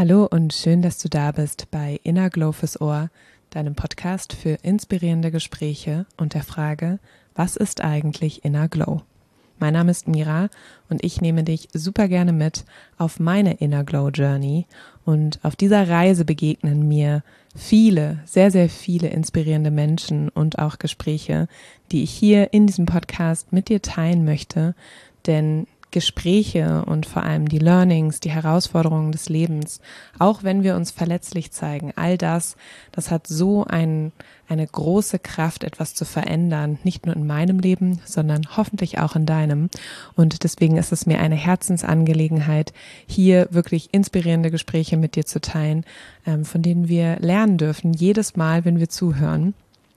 Hallo und schön, dass du da bist bei Inner Glow fürs Ohr, deinem Podcast für inspirierende Gespräche und der Frage, was ist eigentlich Inner Glow? Mein Name ist Mira und ich nehme dich super gerne mit auf meine Inner Glow Journey, und auf dieser Reise begegnen mir viele, sehr, sehr viele inspirierende Menschen und auch Gespräche, die ich hier in diesem Podcast mit dir teilen möchte, denn Gespräche und vor allem die Learnings, die Herausforderungen des Lebens, auch wenn wir uns verletzlich zeigen, all das hat so eine große Kraft, etwas zu verändern, nicht nur in meinem Leben, sondern hoffentlich auch in deinem. Und deswegen ist es mir eine Herzensangelegenheit, hier wirklich inspirierende Gespräche mit dir zu teilen, von denen wir lernen dürfen, jedes Mal, wenn wir zuhören.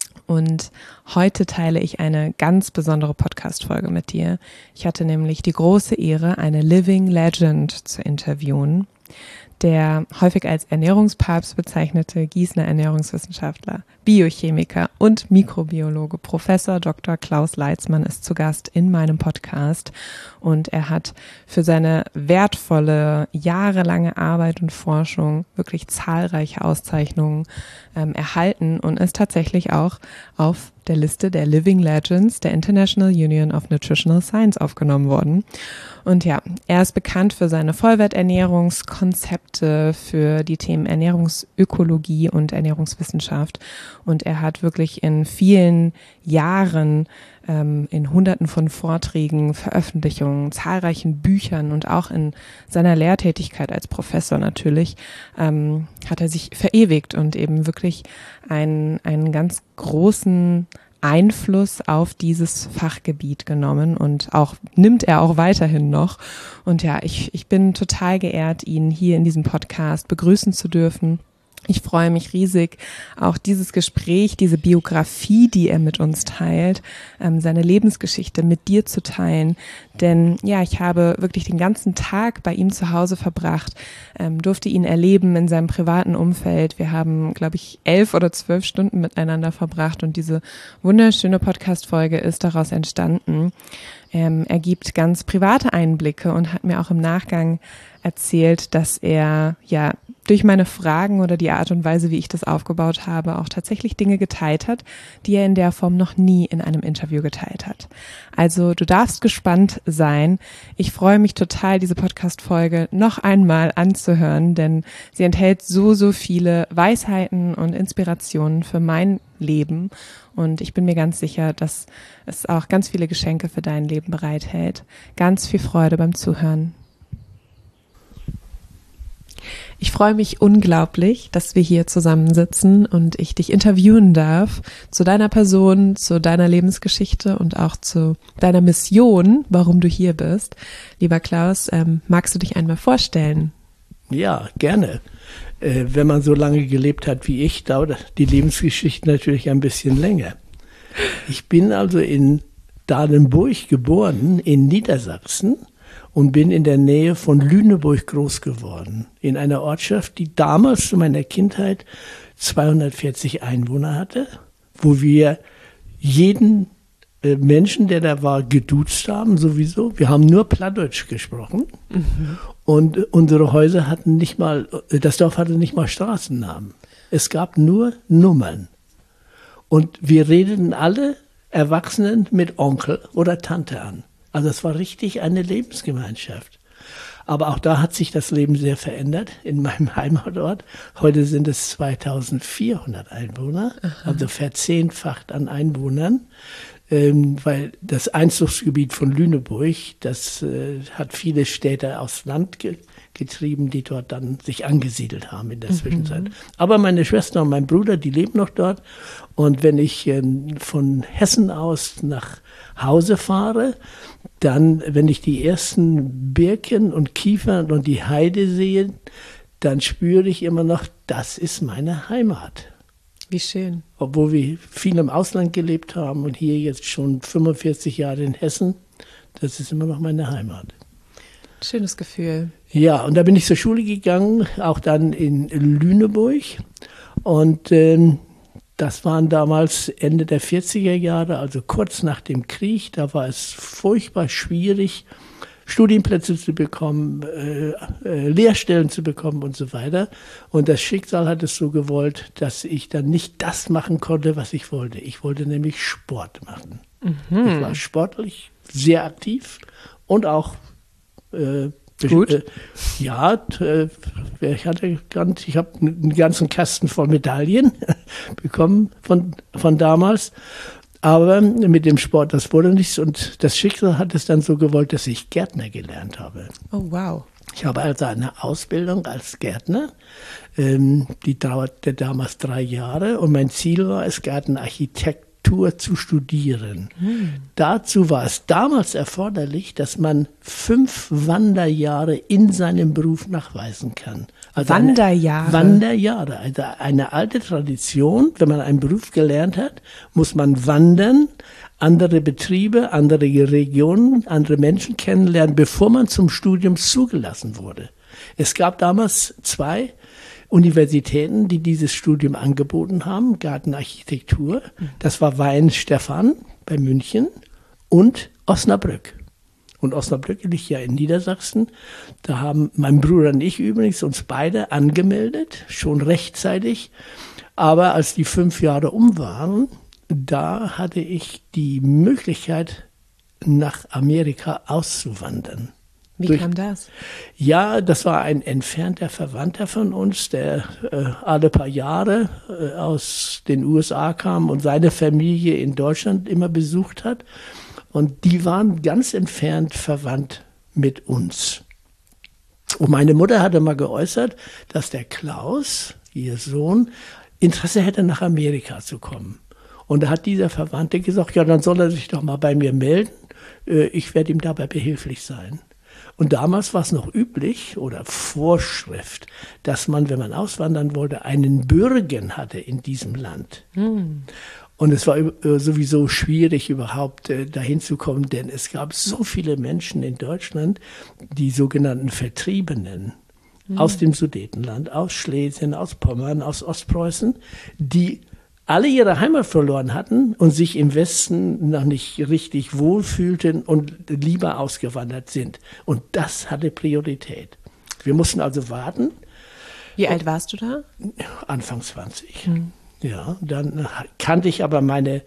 Und heute teile ich eine ganz besondere Podcast-Folge mit dir. Ich hatte nämlich die große Ehre, eine Living Legend zu interviewen. Der häufig als Ernährungspapst bezeichnete Gießener Ernährungswissenschaftler, Biochemiker und Mikrobiologe Professor Dr. Klaus Leitzmann ist zu Gast in meinem Podcast, und er hat für seine wertvolle, jahrelange Arbeit und Forschung wirklich zahlreiche Auszeichnungen erhalten und ist tatsächlich auch auf der Liste der Living Legends der International Union of Nutritional Science aufgenommen worden. Und ja, er ist bekannt für seine Vollwerternährungskonzepte, für die Themen Ernährungsökologie und Ernährungswissenschaft. Und er hat wirklich in vielen Jahren in Hunderten von Vorträgen, Veröffentlichungen, zahlreichen Büchern und auch in seiner Lehrtätigkeit als Professor natürlich, hat er sich verewigt und eben wirklich einen ganz großen Einfluss auf dieses Fachgebiet genommen, und nimmt er auch weiterhin noch. Und ja, ich bin total geehrt, ihn hier in diesem Podcast begrüßen zu dürfen. Ich freue mich riesig, auch dieses Gespräch, diese Biografie, die er mit uns teilt, seine Lebensgeschichte mit dir zu teilen. Denn ja, ich habe wirklich den ganzen Tag bei ihm zu Hause verbracht, durfte ihn erleben in seinem privaten Umfeld. Wir haben, glaube ich, 11 oder 12 Stunden miteinander verbracht, und diese wunderschöne Podcast-Folge ist daraus entstanden. Er gibt ganz private Einblicke und hat mir auch im Nachgang erzählt, dass er ja durch meine Fragen oder die Art und Weise, wie ich das aufgebaut habe, auch tatsächlich Dinge geteilt hat, die er in der Form noch nie in einem Interview geteilt hat. Also du darfst gespannt sein. Ich freue mich total, diese Podcast-Folge noch einmal anzuhören, denn sie enthält so viele Weisheiten und Inspirationen für mein Leben. Und ich bin mir ganz sicher, dass es auch ganz viele Geschenke für dein Leben bereithält. Ganz viel Freude beim Zuhören. Ich freue mich unglaublich, dass wir hier zusammensitzen und ich dich interviewen darf zu deiner Person, zu deiner Lebensgeschichte und auch zu deiner Mission, warum du hier bist. Lieber Klaus, magst du dich einmal vorstellen? Ja, gerne. Wenn man so lange gelebt hat wie ich, dauert die Lebensgeschichte natürlich ein bisschen länger. Ich bin also in Dahlenburg geboren, in Niedersachsen, und bin in der Nähe von Lüneburg groß geworden. In einer Ortschaft, die damals zu meiner Kindheit 240 Einwohner hatte, wo wir jeden Menschen, der da war, geduzt haben sowieso. Wir haben nur Plattdeutsch gesprochen. Mhm. Und unsere Häuser hatten nicht mal, das Dorf hatte nicht mal Straßennamen. Es gab nur Nummern. Und wir redeten alle Erwachsenen mit Onkel oder Tante an. Also es war richtig eine Lebensgemeinschaft. Aber auch da hat sich das Leben sehr verändert in meinem Heimatort. Heute sind es 2400 Einwohner, also verzehnfacht an Einwohnern, weil das Einzugsgebiet von Lüneburg, das hat viele Städte aufs Land getrieben, die dort dann sich angesiedelt haben in der Zwischenzeit. Aber meine Schwester und mein Bruder, die leben noch dort. Und wenn ich von Hessen aus nach Hause fahre, dann, wenn ich die ersten Birken und Kiefern und die Heide sehe, dann spüre ich immer noch, das ist meine Heimat. Wie schön. Obwohl wir viel im Ausland gelebt haben und hier jetzt schon 45 Jahre in Hessen, das ist immer noch meine Heimat. Schönes Gefühl. Ja, und da bin ich zur Schule gegangen, auch dann in Lüneburg. Und das waren damals Ende der 40er Jahre, also kurz nach dem Krieg. Da war es furchtbar schwierig Studienplätze zu bekommen, Lehrstellen zu bekommen und so weiter. Und das Schicksal hat es so gewollt, dass ich dann nicht das machen konnte, was ich wollte. Ich wollte nämlich Sport machen. Mhm. Ich war sportlich sehr aktiv und auch gut. Ich habe einen ganzen Kasten voll Medaillen bekommen von damals. Aber mit dem Sport, das wurde nichts. Und das Schicksal hat es dann so gewollt, dass ich Gärtner gelernt habe. Oh, wow. Ich habe also eine Ausbildung als Gärtner. Die dauerte damals 3 Jahre. Und mein Ziel war es, Gartenarchitektur zu studieren. Dazu war es damals erforderlich, dass man 5 Wanderjahre in seinem Beruf nachweisen kann. Also Wanderjahre? Wanderjahre. Also eine alte Tradition. Wenn man einen Beruf gelernt hat, muss man wandern, andere Betriebe, andere Regionen, andere Menschen kennenlernen, bevor man zum Studium zugelassen wurde. Es gab damals 2 Universitäten, die dieses Studium angeboten haben, Gartenarchitektur. Das war Weihenstephan bei München und Osnabrück. Und Osnabrück liegt ja in Niedersachsen. Da haben mein Bruder und ich übrigens uns beide angemeldet, schon rechtzeitig. Aber als die 5 Jahre um waren, da hatte ich die Möglichkeit, nach Amerika auszuwandern. Wie kam das? Ja, das war ein entfernter Verwandter von uns, der alle paar Jahre aus den USA kam und seine Familie in Deutschland immer besucht hat. Und die waren ganz entfernt verwandt mit uns. Und meine Mutter hatte mal geäußert, dass der Klaus, ihr Sohn, Interesse hätte, nach Amerika zu kommen. Und da hat dieser Verwandte gesagt, ja, dann soll er sich doch mal bei mir melden. Ich werde ihm dabei behilflich sein. Und damals war es noch üblich oder Vorschrift, dass man, wenn man auswandern wollte, einen Bürgen hatte in diesem Land. Und es war sowieso schwierig, überhaupt dahin zu kommen, denn es gab so viele Menschen in Deutschland, die sogenannten Vertriebenen aus dem Sudetenland, aus Schlesien, aus Pommern, aus Ostpreußen, die alle ihre Heimat verloren hatten und sich im Westen noch nicht richtig wohlfühlten und lieber ausgewandert sind. Und das hatte Priorität. Wir mussten also warten. Wie alt warst du da? Anfang 20. Ja, dann kannte ich aber meine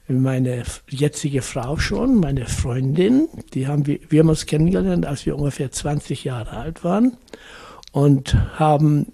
jetzige Frau schon, meine Freundin. Wir haben uns kennengelernt, als wir ungefähr 20 Jahre alt waren und haben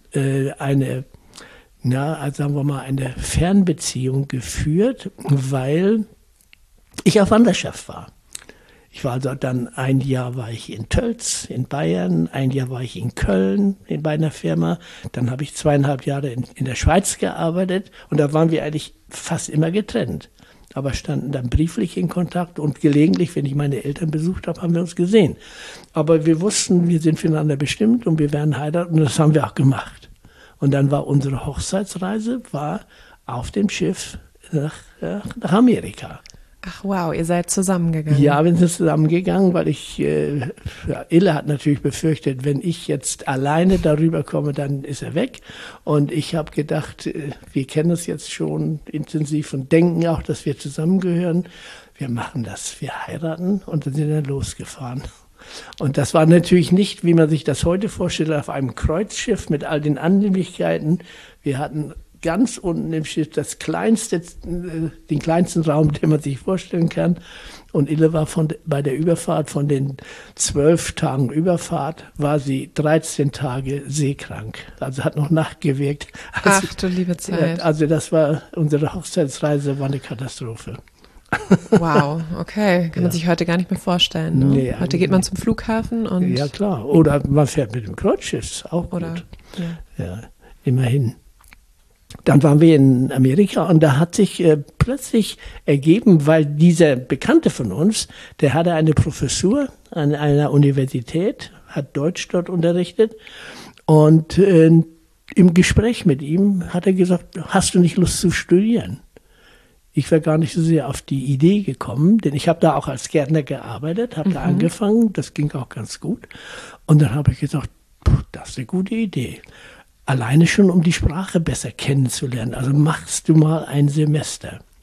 sagen wir mal, eine Fernbeziehung geführt, weil ich auf Wanderschaft war. Ich war also dann 1 Jahr war ich in Tölz in Bayern, 1 Jahr war ich in Köln bei einer Firma, dann habe ich 2,5 Jahre in der Schweiz gearbeitet und da waren wir eigentlich fast immer getrennt. Aber standen dann brieflich in Kontakt und gelegentlich, wenn ich meine Eltern besucht habe, haben wir uns gesehen. Aber wir wussten, wir sind füreinander bestimmt und wir werden heiraten und das haben wir auch gemacht. Und dann war unsere Hochzeitsreise auf dem Schiff nach Amerika. Ach wow, ihr seid zusammengegangen. Ja, wir sind zusammengegangen, weil Ille hat natürlich befürchtet, wenn ich jetzt alleine darüber komme, dann ist er weg. Und ich habe gedacht, wir kennen uns jetzt schon intensiv und denken auch, dass wir zusammengehören. Wir machen das, wir heiraten und dann sind wir losgefahren. Und das war natürlich nicht, wie man sich das heute vorstellt, auf einem Kreuzschiff mit all den Annehmlichkeiten. Wir hatten ganz unten im Schiff den kleinsten Raum, den man sich vorstellen kann. Und Ille war bei der Überfahrt, von den 12 Tagen Überfahrt, war sie 13 Tage seekrank. Also hat noch nachgewirkt. Ach du liebe Zeit. Also das war, unsere Hochzeitsreise war eine Katastrophe. Wow, okay. Kann man sich heute gar nicht mehr vorstellen. Ne? Nee, heute geht man zum Flughafen und... Ja, klar. Oder man fährt mit dem Kreuzschiff, auch oder, gut. Ja, immerhin. Dann waren wir in Amerika und da hat sich plötzlich ergeben, weil dieser Bekannte von uns, der hatte eine Professur an einer Universität, hat Deutsch dort unterrichtet und im Gespräch mit ihm hat er gesagt, hast du nicht Lust zu studieren? Ich wäre gar nicht so sehr auf die Idee gekommen, denn ich habe da auch als Gärtner gearbeitet, habe da angefangen, das ging auch ganz gut. Und dann habe ich gesagt, das ist eine gute Idee. Alleine schon, um die Sprache besser kennenzulernen. Also machst du mal ein Semester.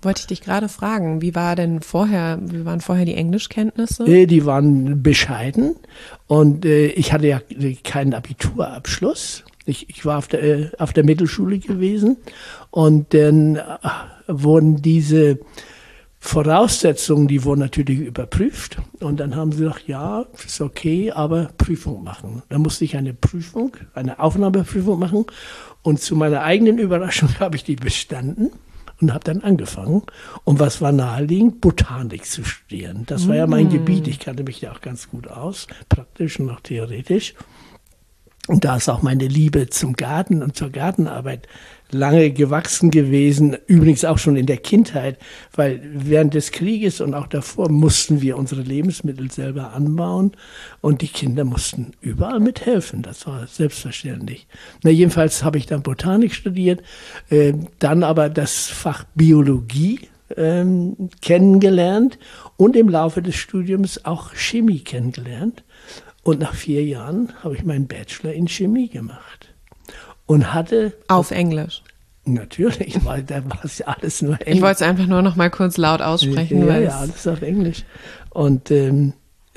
wollte ich dich gerade fragen. Wie waren vorher die Englischkenntnisse? Die waren bescheiden und ich hatte ja keinen Abiturabschluss. Ich war auf der Mittelschule gewesen und dann wurden diese Voraussetzungen, die wurden natürlich überprüft und dann haben sie gesagt, ja, ist okay, aber Prüfung machen. Dann musste ich eine Aufnahmeprüfung machen und zu meiner eigenen Überraschung habe ich die bestanden und habe dann angefangen. Und was war naheliegend? Botanik zu studieren. Das war ja mein Gebiet, ich kannte mich ja auch ganz gut aus, praktisch und auch theoretisch. Und da ist auch meine Liebe zum Garten und zur Gartenarbeit lange gewachsen gewesen, übrigens auch schon in der Kindheit, weil während des Krieges und auch davor mussten wir unsere Lebensmittel selber anbauen und die Kinder mussten überall mithelfen, das war selbstverständlich. Jedenfalls habe ich dann Botanik studiert, dann aber das Fach Biologie kennengelernt und im Laufe des Studiums auch Chemie kennengelernt. Und nach 4 Jahren habe ich meinen Bachelor in Chemie gemacht. Und hatte... Auf Englisch? Natürlich, weil da war es ja alles nur Englisch. Ich wollte es einfach nur noch mal kurz laut aussprechen. Ja, alles auf Englisch. Und in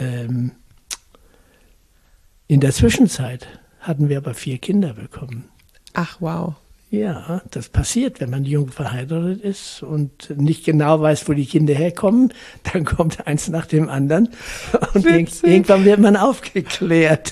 der Zwischenzeit hatten wir aber 4 Kinder bekommen. Ach, wow. Ja, das passiert, wenn man jung verheiratet ist und nicht genau weiß, wo die Kinder herkommen. Dann kommt eins nach dem anderen und irgendwann wird man aufgeklärt.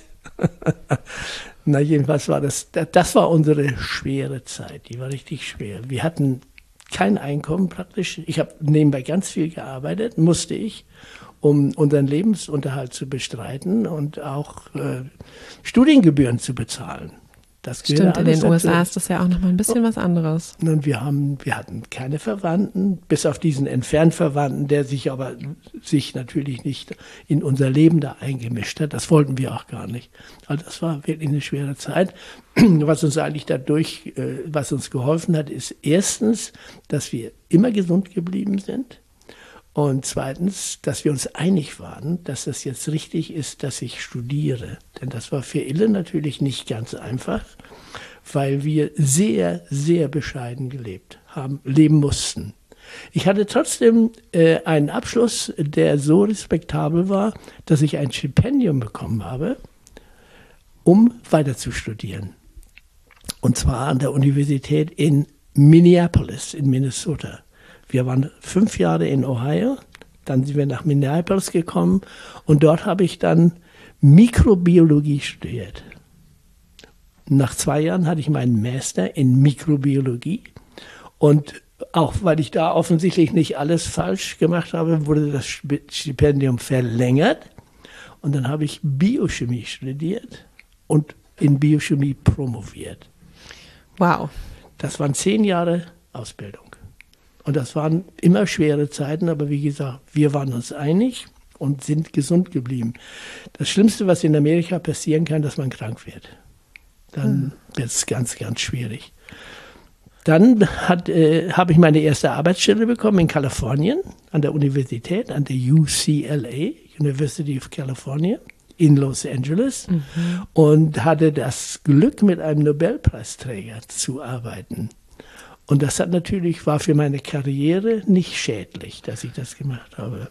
Jedenfalls war das war unsere schwere Zeit, die war richtig schwer. Wir hatten kein Einkommen praktisch. Ich habe nebenbei ganz viel gearbeitet, musste ich, um unseren Lebensunterhalt zu bestreiten und auch Studiengebühren zu bezahlen. Das stimmt, in den USA ist das ja auch nochmal ein bisschen was anderes. Und wir hatten keine Verwandten, bis auf diesen Entferntverwandten, der sich natürlich nicht in unser Leben da eingemischt hat. Das wollten wir auch gar nicht. Also das war wirklich eine schwere Zeit. Was uns eigentlich was uns geholfen hat, ist erstens, dass wir immer gesund geblieben sind. Und zweitens, dass wir uns einig waren, dass das jetzt richtig ist, dass ich studiere. Denn das war für Ille natürlich nicht ganz einfach, weil wir sehr, sehr bescheiden leben mussten. Ich hatte trotzdem einen Abschluss, der so respektabel war, dass ich ein Stipendium bekommen habe, um weiter zu studieren. Und zwar an der Universität in Minneapolis in Minnesota. Wir waren 5 Jahre in Ohio, dann sind wir nach Minneapolis gekommen und dort habe ich dann Mikrobiologie studiert. Nach 2 Jahren hatte ich meinen Master in Mikrobiologie und auch weil ich da offensichtlich nicht alles falsch gemacht habe, wurde das Stipendium verlängert und dann habe ich Biochemie studiert und in Biochemie promoviert. Wow. Das waren 10 Jahre Ausbildung. Und das waren immer schwere Zeiten, aber wie gesagt, wir waren uns einig und sind gesund geblieben. Das Schlimmste, was in Amerika passieren kann, dass man krank wird. Dann wird es ganz, ganz schwierig. Dann habe ich meine erste Arbeitsstelle bekommen in Kalifornien, an der Universität, an der UCLA, University of California, in Los Angeles. Und hatte das Glück, mit einem Nobelpreisträger zu arbeiten. Und das war für meine Karriere nicht schädlich, dass ich das gemacht habe.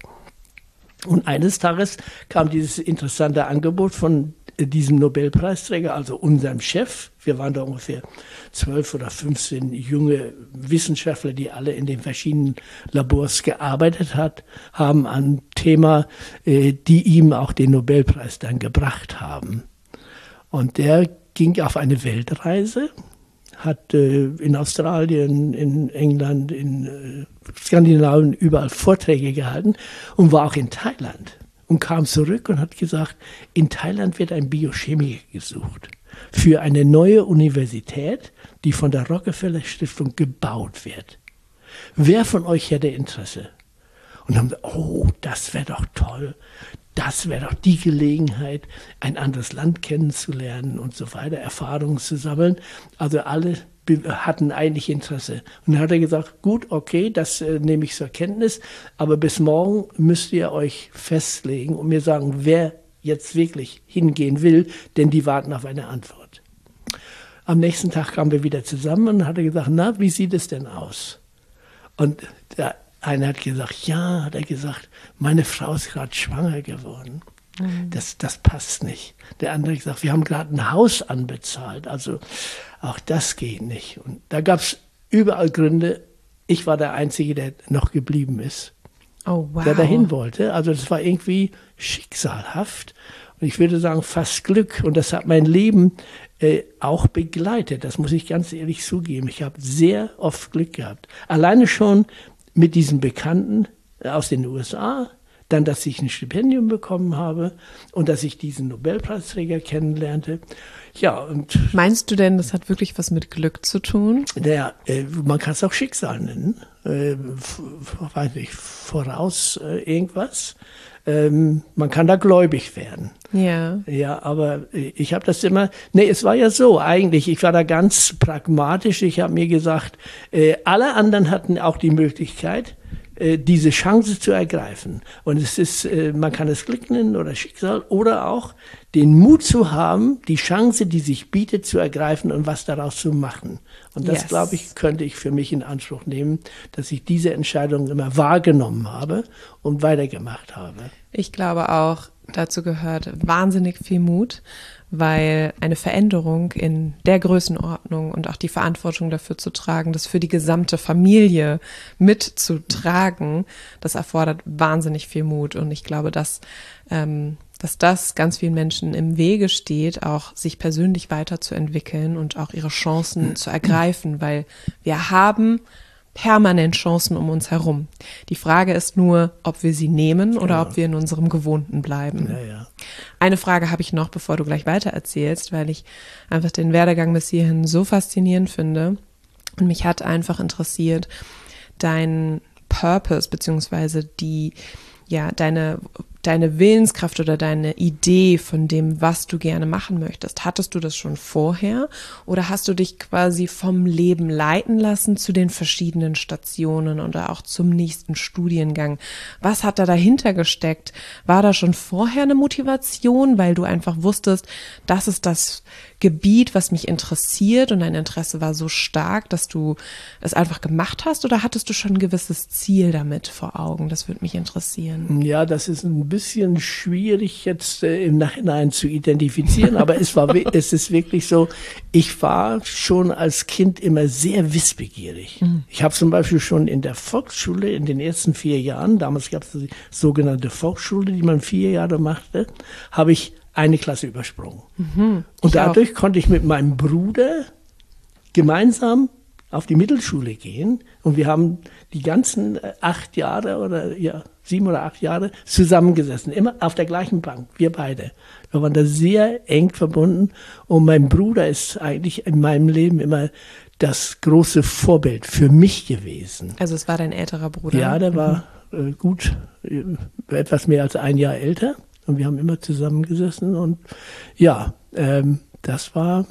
Und eines Tages kam dieses interessante Angebot von diesem Nobelpreisträger, also unserem Chef. Wir waren da ungefähr 12 oder 15 junge Wissenschaftler, die alle in den verschiedenen Labors gearbeitet haben an Thema, die ihm auch den Nobelpreis dann gebracht haben. Und der ging auf eine Weltreise, hat in Australien, in England, in Skandinavien überall Vorträge gehalten und war auch in Thailand und kam zurück und hat gesagt, in Thailand wird ein Biochemiker gesucht für eine neue Universität, die von der Rockefeller Stiftung gebaut wird. Wer von euch hätte Interesse? Und dann haben sie, oh, das wäre doch toll. Das wäre doch die Gelegenheit, ein anderes Land kennenzulernen und so weiter, Erfahrungen zu sammeln. Also alle hatten eigentlich Interesse. Und dann hat er gesagt, gut, okay, das nehme ich zur Kenntnis, aber bis morgen müsst ihr euch festlegen und mir sagen, wer jetzt wirklich hingehen will, denn die warten auf eine Antwort. Am nächsten Tag kamen wir wieder zusammen und hat er gesagt, na, wie sieht es denn aus? Und der eine hat gesagt, ja, hat er gesagt, meine Frau ist gerade schwanger geworden. Das passt nicht. Der andere hat gesagt, wir haben gerade ein Haus anbezahlt, also auch das geht nicht. Und da gab es überall Gründe. Ich war der Einzige, der noch geblieben ist, der dahin wollte. Also das war irgendwie schicksalhaft. Und ich würde sagen, fast Glück. Und das hat mein Leben auch begleitet. Das muss ich ganz ehrlich zugeben. Ich habe sehr oft Glück gehabt. Alleine schon mit diesen Bekannten aus den USA, dann, dass ich ein Stipendium bekommen habe und dass ich diesen Nobelpreisträger kennenlernte. Ja, und meinst du denn, das hat wirklich was mit Glück zu tun? Naja, man kann es auch Schicksal nennen. Weiß nicht, voraus irgendwas. Man kann da gläubig werden. Ja. Ja, aber ich habe das immer, es war ja so eigentlich, ich war da ganz pragmatisch. Ich habe mir gesagt, alle anderen hatten auch die Möglichkeit, diese Chance zu ergreifen. Und es ist, man kann es Glück nennen oder Schicksal oder auch den Mut zu haben, die Chance, die sich bietet, zu ergreifen und was daraus zu machen. Und das, glaube ich, könnte ich für mich in Anspruch nehmen, dass ich diese Entscheidung immer wahrgenommen habe und weitergemacht habe. Ich glaube auch, dazu gehört wahnsinnig viel Mut, weil eine Veränderung in der Größenordnung und auch die Verantwortung dafür zu tragen, das für die gesamte Familie mitzutragen, das erfordert wahnsinnig viel Mut. Und ich glaube, dass das ganz vielen Menschen im Wege steht, auch sich persönlich weiterzuentwickeln und auch ihre Chancen zu ergreifen, weil wir haben permanent Chancen um uns herum. Die Frage ist nur, ob wir sie nehmen oder ob wir in unserem Gewohnten bleiben. Ja. Eine Frage habe ich noch, bevor du gleich weiter erzählst, weil ich einfach den Werdegang bis hierhin so faszinierend finde. Und mich hat einfach interessiert, dein Purpose, beziehungsweise deine Willenskraft oder deine Idee von dem, was du gerne machen möchtest. Hattest du das schon vorher oder hast du dich quasi vom Leben leiten lassen zu den verschiedenen Stationen oder auch zum nächsten Studiengang? Was hat da dahinter gesteckt? War da schon vorher eine Motivation, weil du einfach wusstest, das ist das Gebiet, was mich interessiert und dein Interesse war so stark, dass du es einfach gemacht hast, oder hattest du schon ein gewisses Ziel damit vor Augen? Das würde mich interessieren. Ja, das ist ein bisschen schwierig jetzt im Nachhinein zu identifizieren, aber es ist wirklich so, ich war schon als Kind immer sehr wissbegierig. Ich habe zum Beispiel schon in der Volksschule in den ersten 4 Jahren, damals gab es die sogenannte Volksschule, die man 4 Jahre machte, habe ich eine Klasse übersprungen. Und dadurch konnte ich mit meinem Bruder gemeinsam auf die Mittelschule gehen. Und wir haben die ganzen 8 Jahre oder 7 oder 8 Jahre zusammengesessen, immer auf der gleichen Bank, wir beide. Wir waren da sehr eng verbunden. Und mein Bruder ist eigentlich in meinem Leben immer das große Vorbild für mich gewesen. Also es war dein älterer Bruder? Ja, der war etwas mehr als 1 Jahr älter. Und wir haben immer zusammengesessen und das war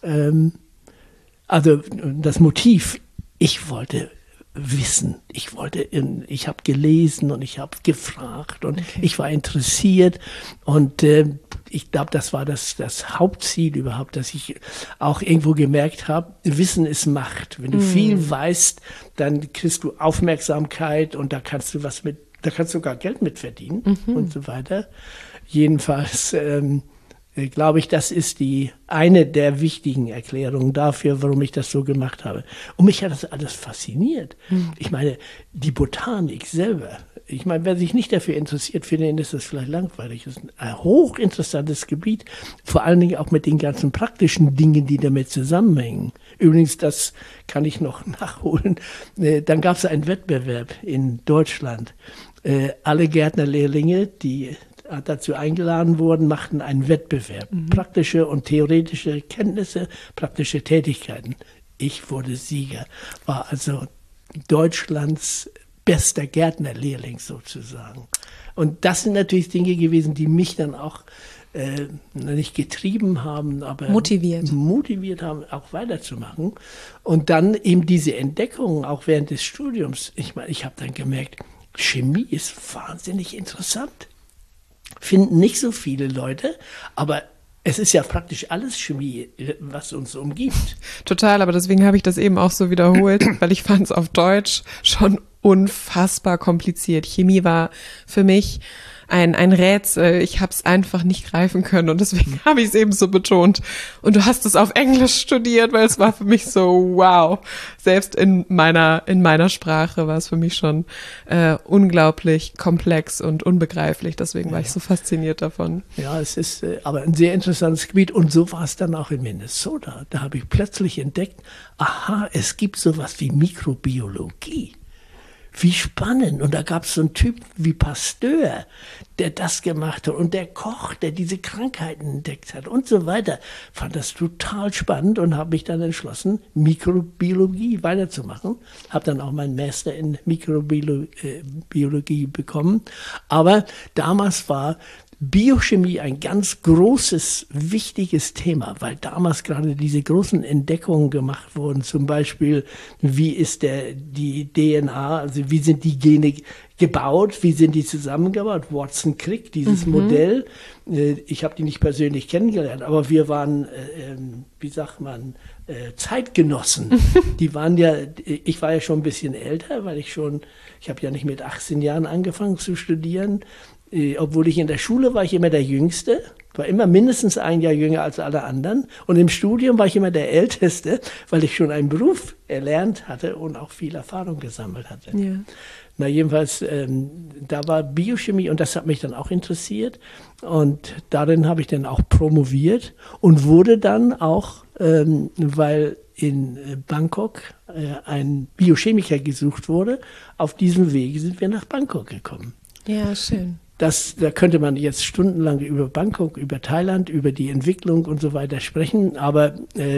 also das Motiv. Ich wollte wissen, ich habe gelesen und ich habe gefragt und ich war interessiert und ich glaube, das war das Hauptziel überhaupt, dass ich auch irgendwo gemerkt habe, Wissen ist Macht. Wenn du viel weißt, dann kriegst du Aufmerksamkeit und da kannst du sogar Geld mit verdienen und so weiter. Jedenfalls glaube ich, das ist eine der wichtigen Erklärungen dafür, warum ich das so gemacht habe. Und mich hat das alles fasziniert. Ich meine, die Botanik selber, ich meine, wer sich nicht dafür interessiert, für den ist das vielleicht langweilig. Das ist ein hochinteressantes Gebiet, vor allen Dingen auch mit den ganzen praktischen Dingen, die damit zusammenhängen. Übrigens, das kann ich noch nachholen. Dann gab es einen Wettbewerb in Deutschland. Alle Gärtnerlehrlinge, die dazu eingeladen wurden, machten einen Wettbewerb. Praktische und theoretische Kenntnisse, praktische Tätigkeiten. Ich wurde Sieger, war also Deutschlands bester Gärtnerlehrling sozusagen. Und das sind natürlich Dinge gewesen, die mich dann auch nicht getrieben haben, aber motiviert haben, auch weiterzumachen. Und dann eben diese Entdeckungen, auch während des Studiums. Ich meine, ich habe dann gemerkt, Chemie ist wahnsinnig interessant. Finden nicht so viele Leute, aber Es ist ja praktisch alles Chemie, was uns umgibt. Total, aber deswegen habe ich das eben auch so wiederholt, weil ich fand es auf Deutsch schon unfassbar kompliziert. Chemie war für mich ein Rätsel. Ich habe es einfach nicht greifen können und deswegen habe ich es eben so betont. Und du hast es auf Englisch studiert, weil es war für mich so, wow. Selbst in meiner Sprache war es für mich schon unglaublich komplex und unbegreiflich. Deswegen war ich so fasziniert davon. Ja, es ist aber ein sehr interessantes Gebiet und so war es dann auch in Minnesota. Da habe ich plötzlich entdeckt, aha, es gibt sowas wie Mikrobiologie. Wie spannend. Und da gab es so einen Typ wie Pasteur, der das gemacht hat. Und der Koch, der diese Krankheiten entdeckt hat und so weiter. Fand das total spannend und habe mich dann entschlossen, Mikrobiologie weiterzumachen. Habe dann auch meinen Master in Mikrobiologie bekommen. Aber damals war Biochemie ein ganz großes, wichtiges Thema, weil damals gerade diese großen Entdeckungen gemacht wurden. Zum Beispiel, wie ist die DNA, also wie sind die Gene gebaut, wie sind die zusammengebaut? Watson-Crick, dieses Modell. Ich habe die nicht persönlich kennengelernt, aber wir waren, wie sagt man, Zeitgenossen. Die waren ja, ich war ja schon ein bisschen älter, weil ich habe ja nicht mit 18 Jahren angefangen zu studieren. Obwohl ich in der Schule war ich immer der Jüngste, war immer mindestens ein Jahr jünger als alle anderen. Und im Studium war ich immer der Älteste, weil ich schon einen Beruf erlernt hatte und auch viel Erfahrung gesammelt hatte. Ja. Na jedenfalls, da war Biochemie und das hat mich dann auch interessiert. Und darin habe ich dann auch promoviert und wurde dann auch, weil in Bangkok ein Biochemiker gesucht wurde, auf diesem Wege sind wir nach Bangkok gekommen. Ja, schön. Da könnte man jetzt stundenlang über Bangkok, über Thailand, über die Entwicklung und so weiter sprechen, aber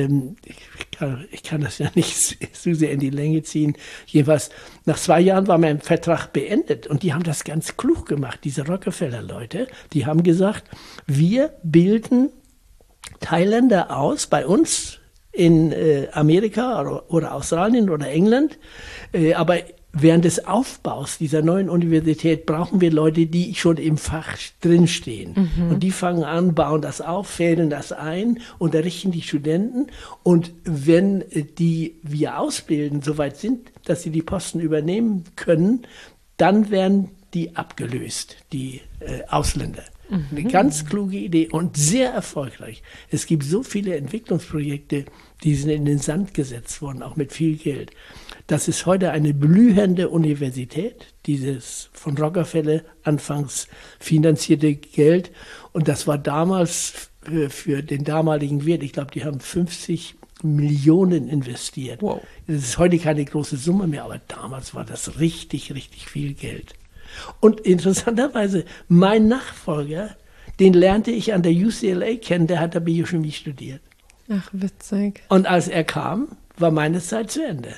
ich kann das ja nicht so sehr in die Länge ziehen. Jedenfalls, nach 2 Jahren war mein Vertrag beendet und die haben das ganz klug gemacht, diese Rockefeller-Leute. Die haben gesagt, wir bilden Thailänder aus bei uns in Amerika oder Australien oder England, aber während des Aufbaus dieser neuen Universität brauchen wir Leute, die schon im Fach drinstehen. Und die fangen an, bauen das auf, fädeln das ein, unterrichten die Studenten. Und wenn die wir ausbilden, soweit sind, dass sie die Posten übernehmen können, dann werden die abgelöst, die Ausländer. Eine ganz kluge Idee und sehr erfolgreich. Es gibt so viele Entwicklungsprojekte, die sind in den Sand gesetzt worden, auch mit viel Geld. Das ist heute eine blühende Universität, dieses von Rockefeller anfangs finanzierte Geld. Und das war damals für den damaligen Wert, ich glaube, die haben 50 Millionen investiert. Wow. Das ist heute keine große Summe mehr, aber damals war das richtig, richtig viel Geld. Und interessanterweise, mein Nachfolger, den lernte ich an der UCLA kennen, der hat da Biochemie studiert. Ach, witzig. Und als er kam, war meine Zeit zu Ende.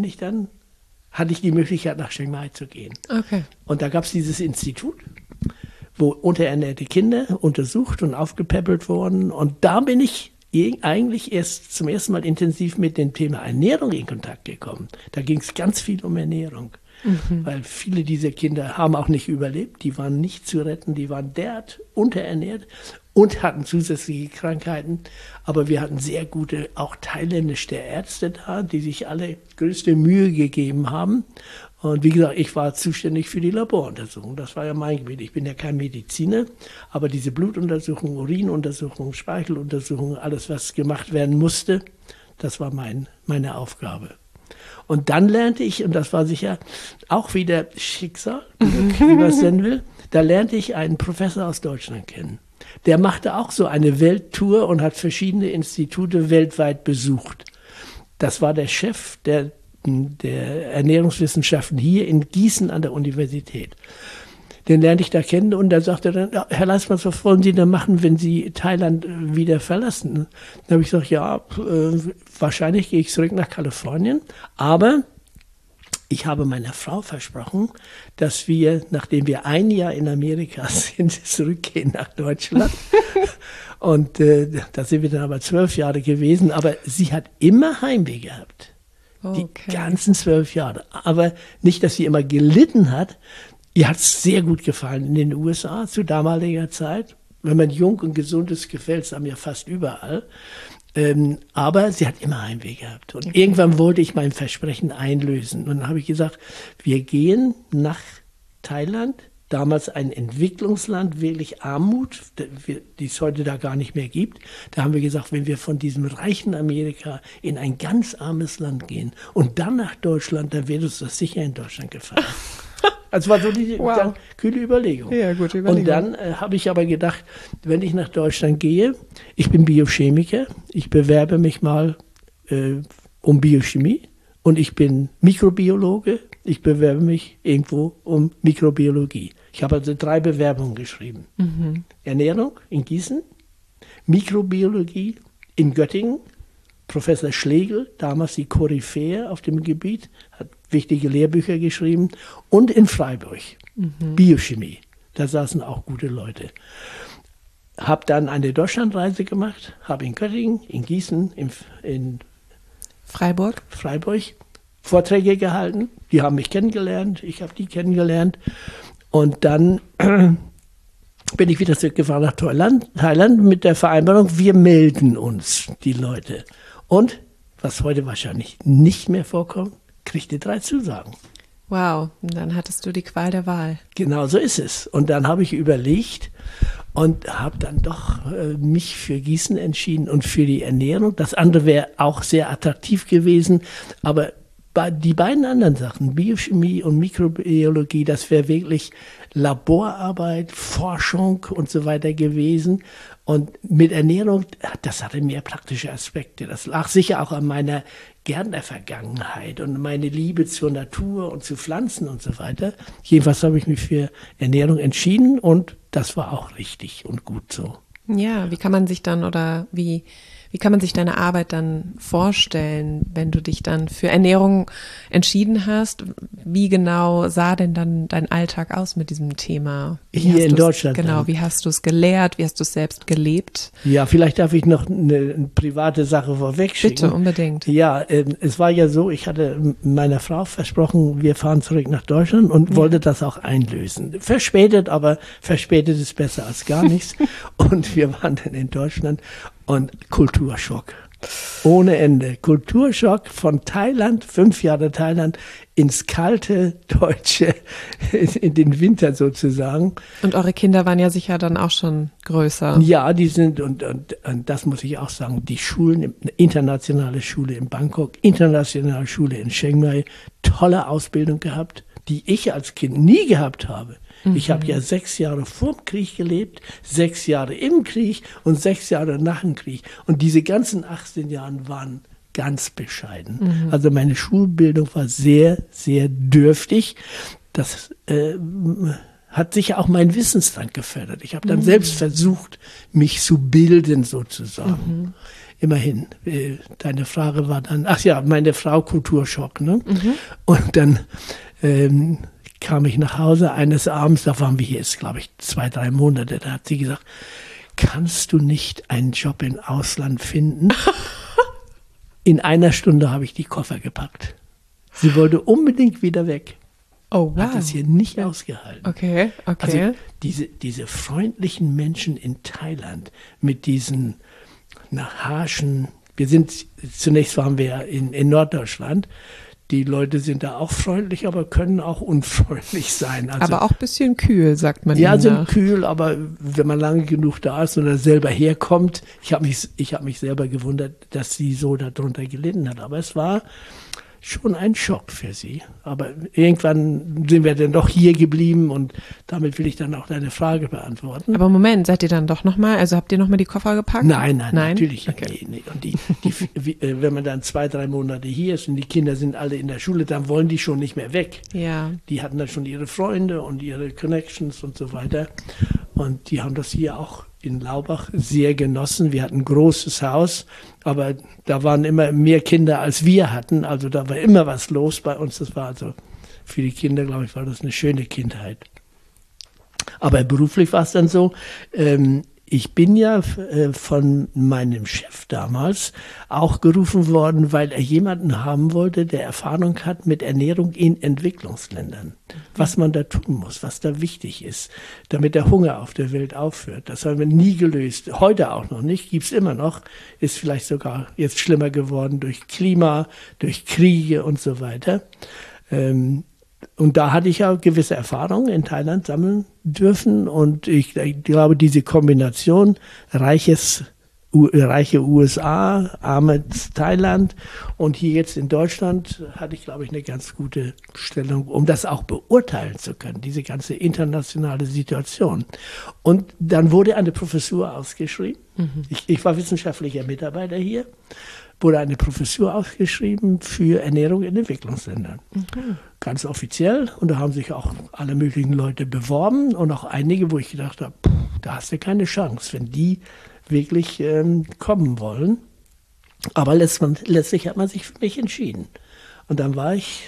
Hatte ich die Möglichkeit, nach Chiang Mai zu gehen. Okay. Und da gab es dieses Institut, wo unterernährte Kinder untersucht und aufgepäppelt wurden. Und da bin ich eigentlich erst zum ersten Mal intensiv mit dem Thema Ernährung in Kontakt gekommen. Da ging es ganz viel um Ernährung. Weil viele dieser Kinder haben auch nicht überlebt, die waren nicht zu retten, die waren derart unterernährt und hatten zusätzliche Krankheiten. Aber wir hatten sehr gute, auch thailändische Ärzte da, die sich alle größte Mühe gegeben haben. Und wie gesagt, ich war zuständig für die Laboruntersuchung. Das war ja mein Gebiet. Ich bin ja kein Mediziner, aber diese Blutuntersuchung, Urinuntersuchung, Speicheluntersuchung, alles, was gemacht werden musste, das war meine Aufgabe. Und dann lernte ich, und das war sicher auch wieder Schicksal, wie man es nennen will, da lernte ich einen Professor aus Deutschland kennen. Der machte auch so eine Welttour und hat verschiedene Institute weltweit besucht. Das war der Chef der Ernährungswissenschaften hier in Gießen an der Universität. Den lernte ich da kennen und da sagte er dann, ja, Herr Leismanns, was wollen Sie denn machen, wenn Sie Thailand wieder verlassen? Dann habe ich gesagt, ja, wahrscheinlich gehe ich zurück nach Kalifornien, aber ich habe meiner Frau versprochen, dass wir, nachdem wir 1 Jahr in Amerika sind, zurückgehen nach Deutschland. Und da sind wir dann aber 12 Jahre gewesen, aber sie hat immer Heimweh gehabt. Okay. Die ganzen 12 Jahre. Aber nicht, dass sie immer gelitten hat. Ihr hat es sehr gut gefallen in den USA zu damaliger Zeit. Wenn man jung und gesund ist, gefällt es einem ja fast überall. Aber sie hat immer Heimweh gehabt. Und irgendwann wollte ich mein Versprechen einlösen. Und dann habe ich gesagt, wir gehen nach Thailand, damals ein Entwicklungsland, wirklich Armut, die es heute da gar nicht mehr gibt. Da haben wir gesagt, wenn wir von diesem reichen Amerika in ein ganz armes Land gehen und dann nach Deutschland, dann wird uns das sicher in Deutschland gefallen. Also war so die kühle Überlegung. Ja, gute Überlegung. Und dann habe ich aber gedacht, wenn ich nach Deutschland gehe, ich bin Biochemiker, ich bewerbe mich mal um Biochemie und ich bin Mikrobiologe, ich bewerbe mich irgendwo um Mikrobiologie. Ich habe also 3 Bewerbungen geschrieben. Ernährung in Gießen, Mikrobiologie in Göttingen, Professor Schlegel, damals die Koryphäe auf dem Gebiet, hat wichtige Lehrbücher geschrieben, und in Freiburg, Biochemie. Da saßen auch gute Leute. Habe dann eine Deutschlandreise gemacht, habe in Göttingen, in Gießen, in Freiburg Vorträge gehalten. Die haben mich kennengelernt, ich habe die kennengelernt. Und dann bin ich wieder zurückgefahren nach Thailand mit der Vereinbarung, wir melden uns, die Leute. Und, was heute wahrscheinlich nicht mehr vorkommt, kriegte 3 Zusagen. Wow, und dann hattest du die Qual der Wahl. Genau so ist es. Und dann habe ich überlegt und habe dann doch mich für Gießen entschieden und für die Ernährung. Das andere wäre auch sehr attraktiv gewesen, aber die beiden anderen Sachen, Biochemie und Mikrobiologie, das wäre wirklich Laborarbeit, Forschung und so weiter gewesen. Und mit Ernährung, das hatte mehr praktische Aspekte. Das lag sicher auch an meiner Gärtnervergangenheit und meine Liebe zur Natur und zu Pflanzen und so weiter. Jedenfalls habe ich mich für Ernährung entschieden und das war auch richtig und gut so. Ja, wie kann man sich dann wie kann man sich deine Arbeit dann vorstellen, wenn du dich dann für Ernährung entschieden hast? Wie genau sah denn dann dein Alltag aus mit diesem Thema? Hier in Deutschland. Genau, dann. Wie hast du es gelehrt? Wie hast du es selbst gelebt? Ja, vielleicht darf ich noch eine private Sache vorwegschicken. Bitte, unbedingt. Ja, es war ja so, ich hatte meiner Frau versprochen, wir fahren zurück nach Deutschland und wollte das auch einlösen. Verspätet, aber verspätet ist besser als gar nichts. Und wir waren dann in Deutschland und Kulturschock. Ohne Ende. Kulturschock von Thailand, 5 Jahre Thailand, ins kalte Deutsche, in den Winter sozusagen. Und eure Kinder waren ja sicher dann auch schon größer. Ja, die sind, und das muss ich auch sagen, die Schulen, internationale Schule in Bangkok, internationale Schule in Chiang Mai, tolle Ausbildung gehabt, die ich als Kind nie gehabt habe. Ich habe ja 6 Jahre vor dem Krieg gelebt, 6 Jahre im Krieg und 6 Jahre nach dem Krieg. Und diese ganzen 18 Jahre waren ganz bescheiden. Also meine Schulbildung war sehr, sehr dürftig. Das hat sicher auch meinen Wissensstand gefördert. Ich habe dann selbst versucht, mich zu bilden sozusagen. Immerhin. Deine Frage war dann, ach ja, meine Frau Kulturschock. Ne? Und dann kam ich nach Hause eines Abends, da waren wir hier jetzt, glaube ich, 2, 3 Monate, da hat sie gesagt, kannst du nicht einen Job im Ausland finden? In einer Stunde habe ich die Koffer gepackt. Sie wollte unbedingt wieder weg. Oh, wow. Hat das hier nicht ausgehalten. Okay. Also diese freundlichen Menschen in Thailand mit diesen harschen, zunächst waren wir in Norddeutschland. Die Leute sind da auch freundlich, aber können auch unfreundlich sein. Also, aber auch ein bisschen kühl, sagt man. Ja, sind kühl, aber wenn man lange genug da ist oder selber herkommt, ich hab mich selber gewundert, dass sie so darunter gelitten hat. Aber es war schon ein Schock für sie. Aber irgendwann sind wir dann doch hier geblieben und damit will ich dann auch deine Frage beantworten. Aber Moment, seid ihr dann doch nochmal, also habt ihr nochmal die Koffer gepackt? Nein, natürlich. Okay. Nee. Und wenn man dann 2, 3 Monate hier ist und die Kinder sind alle in der Schule, dann wollen die schon nicht mehr weg. Ja. Die hatten dann schon ihre Freunde und ihre Connections und so weiter. Und die haben das hier auch in Laubach sehr genossen. Wir hatten ein großes Haus, aber da waren immer mehr Kinder, als wir hatten. Also da war immer was los bei uns. Das war also für die Kinder, glaube ich, war das eine schöne Kindheit. Aber beruflich war es dann so, ich bin ja von meinem Chef damals auch gerufen worden, weil er jemanden haben wollte, der Erfahrung hat mit Ernährung in Entwicklungsländern. Was man da tun muss, was da wichtig ist, damit der Hunger auf der Welt aufhört. Das haben wir nie gelöst. Heute auch noch nicht, gibt es immer noch. Ist vielleicht sogar jetzt schlimmer geworden durch Klima, durch Kriege und so weiter. Und da hatte ich ja gewisse Erfahrungen in Thailand sammeln dürfen. Und ich glaube, diese Kombination reiche USA, armes Thailand und hier jetzt in Deutschland hatte ich, glaube ich, eine ganz gute Stellung, um das auch beurteilen zu können, diese ganze internationale Situation. Und dann wurde eine Professur ausgeschrieben. Ich war wissenschaftlicher Mitarbeiter hier. Wurde eine Professur ausgeschrieben für Ernährung in Entwicklungsländern. Ganz offiziell. Und da haben sich auch alle möglichen Leute beworben und auch einige, wo ich gedacht habe, da hast du keine Chance, wenn die wirklich kommen wollen. Aber letztlich hat man sich für mich entschieden. Und dann war ich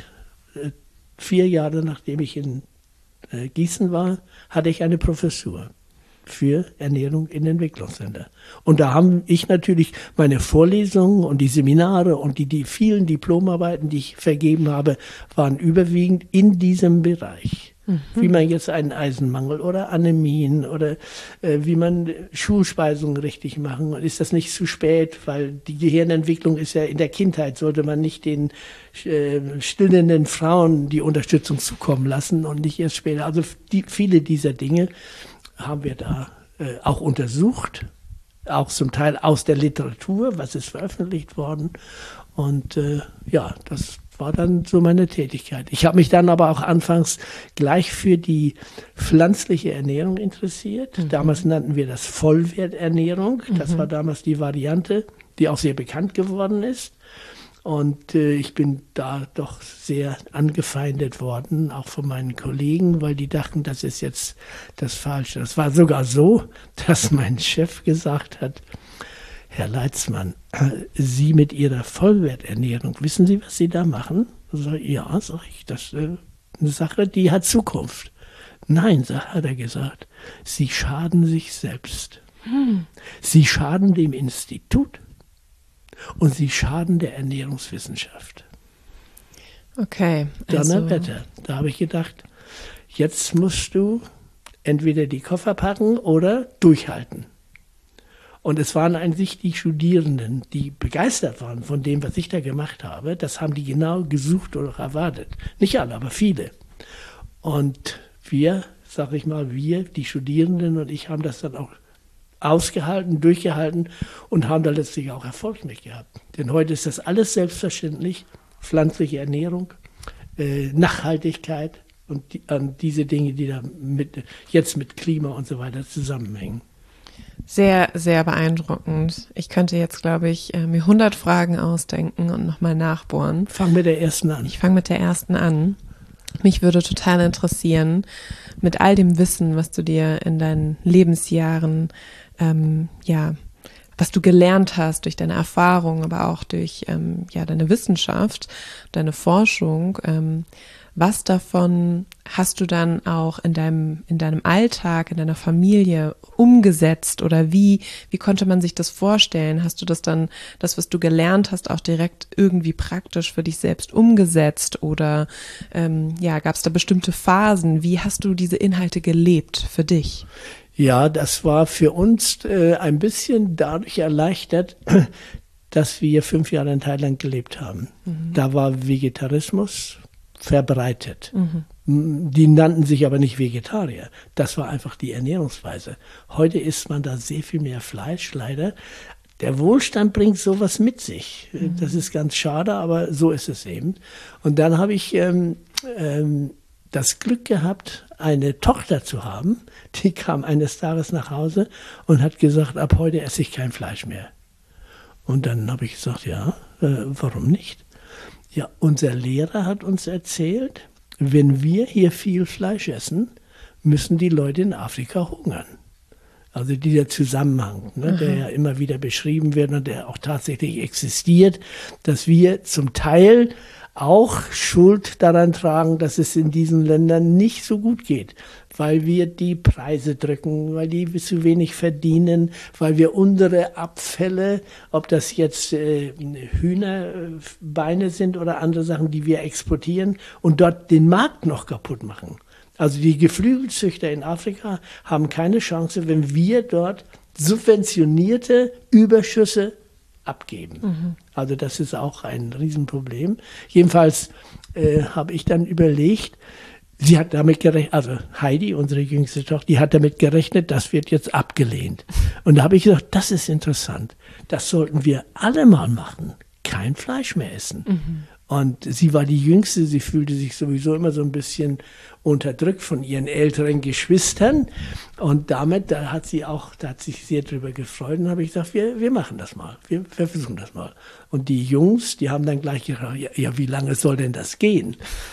4 Jahre, nachdem ich in Gießen war, hatte ich eine Professur für Ernährung in Entwicklungsländern. Und da habe ich natürlich meine Vorlesungen und die Seminare und die vielen Diplomarbeiten, die ich vergeben habe, waren überwiegend in diesem Bereich. Wie man jetzt einen Eisenmangel oder Anämien oder wie man Schulspeisungen richtig machen. Und ist das nicht zu spät, weil die Gehirnentwicklung ist ja in der Kindheit, sollte man nicht den stillenden Frauen die Unterstützung zukommen lassen und nicht erst später. Also viele dieser Dinge haben wir da auch untersucht, auch zum Teil aus der Literatur, was ist veröffentlicht worden. Und ja, das war dann so meine Tätigkeit. Ich habe mich dann aber auch anfangs gleich für die pflanzliche Ernährung interessiert. Damals nannten wir das Vollwerternährung. Das war damals die Variante, die auch sehr bekannt geworden ist. Und ich bin da doch sehr angefeindet worden, auch von meinen Kollegen, weil die dachten, das ist jetzt das Falsche. Es war sogar so, dass mein Chef gesagt hat, Herr Leitzmann, Sie mit Ihrer Vollwerternährung, wissen Sie, was Sie da machen? Ja, sag ich, das ist eine Sache, die hat Zukunft. Nein, hat er gesagt, Sie schaden sich selbst. Sie schaden dem Institut. Und sie schaden der Ernährungswissenschaft. Okay. Donnerwetter. Da habe ich gedacht, jetzt musst du entweder die Koffer packen oder durchhalten. Und es waren eigentlich die Studierenden, die begeistert waren von dem, was ich da gemacht habe. Das haben die genau gesucht oder erwartet. Nicht alle, aber viele. Und wir, sage ich mal, die Studierenden und ich haben das dann auch ausgehalten, durchgehalten und haben da letztlich auch Erfolg mit gehabt. Denn heute ist das alles selbstverständlich, pflanzliche Ernährung, Nachhaltigkeit und diese Dinge, die da jetzt mit Klima und so weiter zusammenhängen. Sehr, sehr beeindruckend. Ich könnte jetzt, glaube ich, mir 100 Fragen ausdenken und nochmal nachbohren. Fang mit der ersten an. Ich fange mit der ersten an. Mich würde total interessieren, mit all dem Wissen, was du dir in deinen Lebensjahren was du gelernt hast durch deine Erfahrung, aber auch durch deine Wissenschaft, deine Forschung. Was davon hast du dann auch in deinem Alltag, in deiner Familie umgesetzt oder wie konnte man sich das vorstellen? Hast du das dann, das, was du gelernt hast, auch direkt irgendwie praktisch für dich selbst umgesetzt oder gab es da bestimmte Phasen? Wie hast du diese Inhalte gelebt für dich? Ja, das war für uns ein bisschen dadurch erleichtert, dass wir 5 Jahre in Thailand gelebt haben. Da war Vegetarismus verbreitet. Die nannten sich aber nicht Vegetarier. Das war einfach die Ernährungsweise. Heute isst man da sehr viel mehr Fleisch, leider. Der Wohlstand bringt sowas mit sich. Das ist ganz schade, aber so ist es eben. Und dann habe ich das Glück gehabt, eine Tochter zu haben, die kam eines Tages nach Hause und hat gesagt, ab heute esse ich kein Fleisch mehr. Und dann habe ich gesagt, ja, warum nicht? Ja, unser Lehrer hat uns erzählt, wenn wir hier viel Fleisch essen, müssen die Leute in Afrika hungern. Also dieser Zusammenhang, der ja immer wieder beschrieben wird und der auch tatsächlich existiert, dass wir zum Teil auch Schuld daran tragen, dass es in diesen Ländern nicht so gut geht, weil wir die Preise drücken, weil die zu wenig verdienen, weil wir unsere Abfälle, ob das jetzt Hühnerbeine sind oder andere Sachen, die wir exportieren und dort den Markt noch kaputt machen. Also die Geflügelzüchter in Afrika haben keine Chance, wenn wir dort subventionierte Überschüsse abgeben. Also das ist auch ein Riesenproblem. Jedenfalls habe ich dann überlegt, sie hat damit gerechnet, also Heidi, unsere jüngste Tochter, die hat damit gerechnet, das wird jetzt abgelehnt. Und da habe ich gesagt, das ist interessant, das sollten wir alle mal machen, kein Fleisch mehr essen. Und sie war die Jüngste, sie fühlte sich sowieso immer so ein bisschen unterdrückt von ihren älteren Geschwistern. Und damit, da hat sie sich sehr drüber gefreut. Und habe ich gesagt, wir machen das mal, wir versuchen das mal. Und die Jungs, die haben dann gleich gesagt, ja, wie lange soll denn das gehen?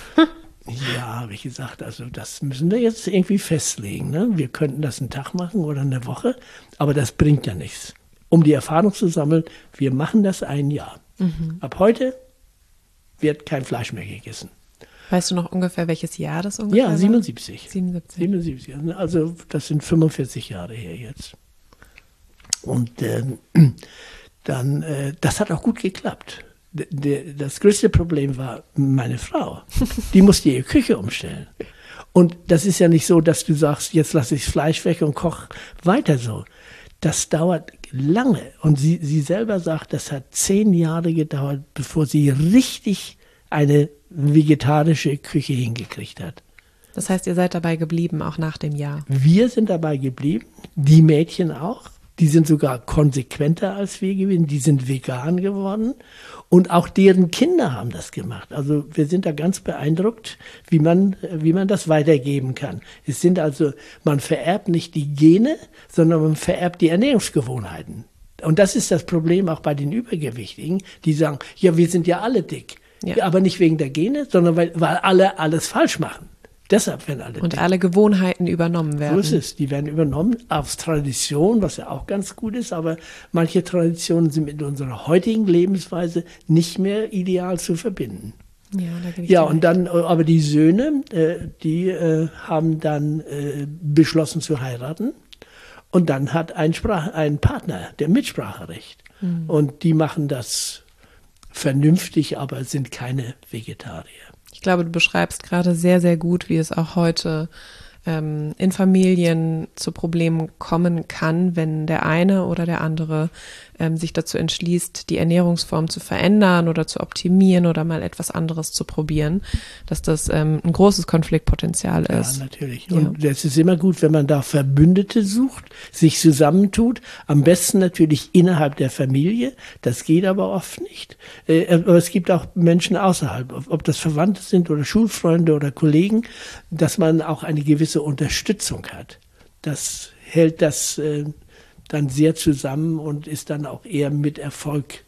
Ja, habe ich gesagt, also das müssen wir jetzt irgendwie festlegen. Ne? Wir könnten das einen Tag machen oder eine Woche, aber das bringt ja nichts. Um die Erfahrung zu sammeln, wir machen das ein Jahr. Ab heute wird kein Fleisch mehr gegessen. Weißt du noch ungefähr, welches Jahr das ungefähr war? Ja, 77. 77. Also das sind 45 Jahre her jetzt. Und dann, das hat auch gut geklappt. Das größte Problem war meine Frau. Die musste ihre Küche umstellen. Und das ist ja nicht so, dass du sagst, jetzt lasse ich das Fleisch weg und koche weiter so. Das dauert lange. Und sie selber sagt, das hat 10 Jahre gedauert, bevor sie richtig eine vegetarische Küche hingekriegt hat. Das heißt, ihr seid dabei geblieben, auch nach dem Jahr? Wir sind dabei geblieben, die Mädchen auch. Die sind sogar konsequenter als wir gewesen, die sind vegan geworden und auch deren Kinder haben das gemacht. Also wir sind da ganz beeindruckt, wie man das weitergeben kann. Es sind also, man vererbt nicht die Gene, sondern man vererbt die Ernährungsgewohnheiten. Und das ist das Problem auch bei den Übergewichtigen, die sagen, ja, wir sind ja alle dick, ja. Aber nicht wegen der Gene, sondern weil alle alles falsch machen. Deshalb werden alle und dick. Alle Gewohnheiten übernommen werden. So ist es. Die werden übernommen aus Tradition, was ja auch ganz gut ist. Aber manche Traditionen sind mit unserer heutigen Lebensweise nicht mehr ideal zu verbinden. Ja, da gebe ich ja dir und dann, aber die Söhne, die haben dann beschlossen zu heiraten. Und dann hat ein Partner, der Mitspracherecht. Und die machen das vernünftig, aber sind keine Vegetarier. Ich glaube, du beschreibst gerade sehr, sehr gut, wie es auch heute in Familien zu Problemen kommen kann, wenn der eine oder der andere sich dazu entschließt, die Ernährungsform zu verändern oder zu optimieren oder mal etwas anderes zu probieren, dass das ein großes Konfliktpotenzial ist. Ja, natürlich. Und es ist immer gut, wenn man da Verbündete sucht, sich zusammentut, am besten natürlich innerhalb der Familie, das geht aber oft nicht. Aber es gibt auch Menschen außerhalb, ob das Verwandte sind oder Schulfreunde oder Kollegen, dass man auch eine gewisse Unterstützung hat. Das hält das dann sehr zusammen und ist dann auch eher mit Erfolg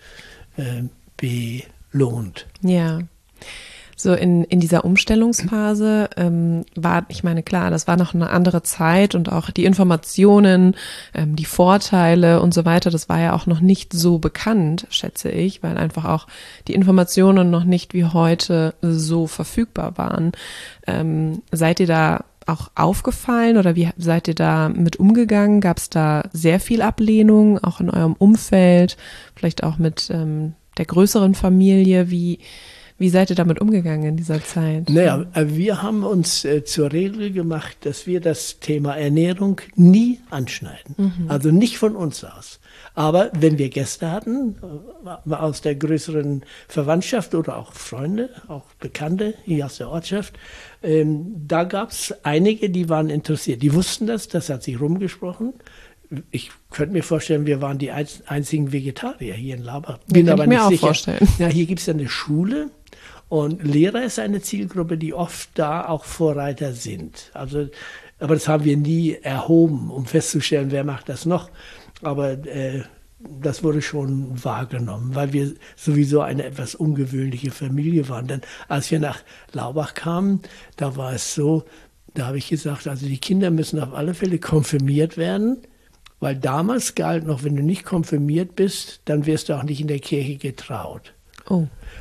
belohnt. Ja. So in dieser Umstellungsphase ich meine, klar, das war noch eine andere Zeit und auch die Informationen, die Vorteile und so weiter, das war ja auch noch nicht so bekannt, schätze ich, weil einfach auch die Informationen noch nicht wie heute so verfügbar waren. Seid ihr da auch aufgefallen oder wie seid ihr da mit umgegangen? Gab es da sehr viel Ablehnung, auch in eurem Umfeld, vielleicht auch mit der größeren Familie? Wie seid ihr damit umgegangen in dieser Zeit? Naja, wir haben uns zur Regel gemacht, dass wir das Thema Ernährung nie anschneiden. Also nicht von uns aus. Aber wenn wir Gäste hatten, aus der größeren Verwandtschaft oder auch Freunde, auch Bekannte hier aus der Ortschaft, da gab es einige, die waren interessiert. Die wussten das hat sich rumgesprochen. Ich könnte mir vorstellen, wir waren die einzigen Vegetarier hier in Laubach. Bin aber nicht sicher. Vorstellen. Ja, hier gibt es ja eine Schule. Und Lehrer ist eine Zielgruppe, die oft da auch Vorreiter sind. Also, aber das haben wir nie erhoben, um festzustellen, wer macht das noch. Aber das wurde schon wahrgenommen, weil wir sowieso eine etwas ungewöhnliche Familie waren. Denn als wir nach Laubach kamen, da war es so, da habe ich gesagt, also die Kinder müssen auf alle Fälle konfirmiert werden, weil damals galt noch, wenn du nicht konfirmiert bist, dann wirst du auch nicht in der Kirche getraut. Oh.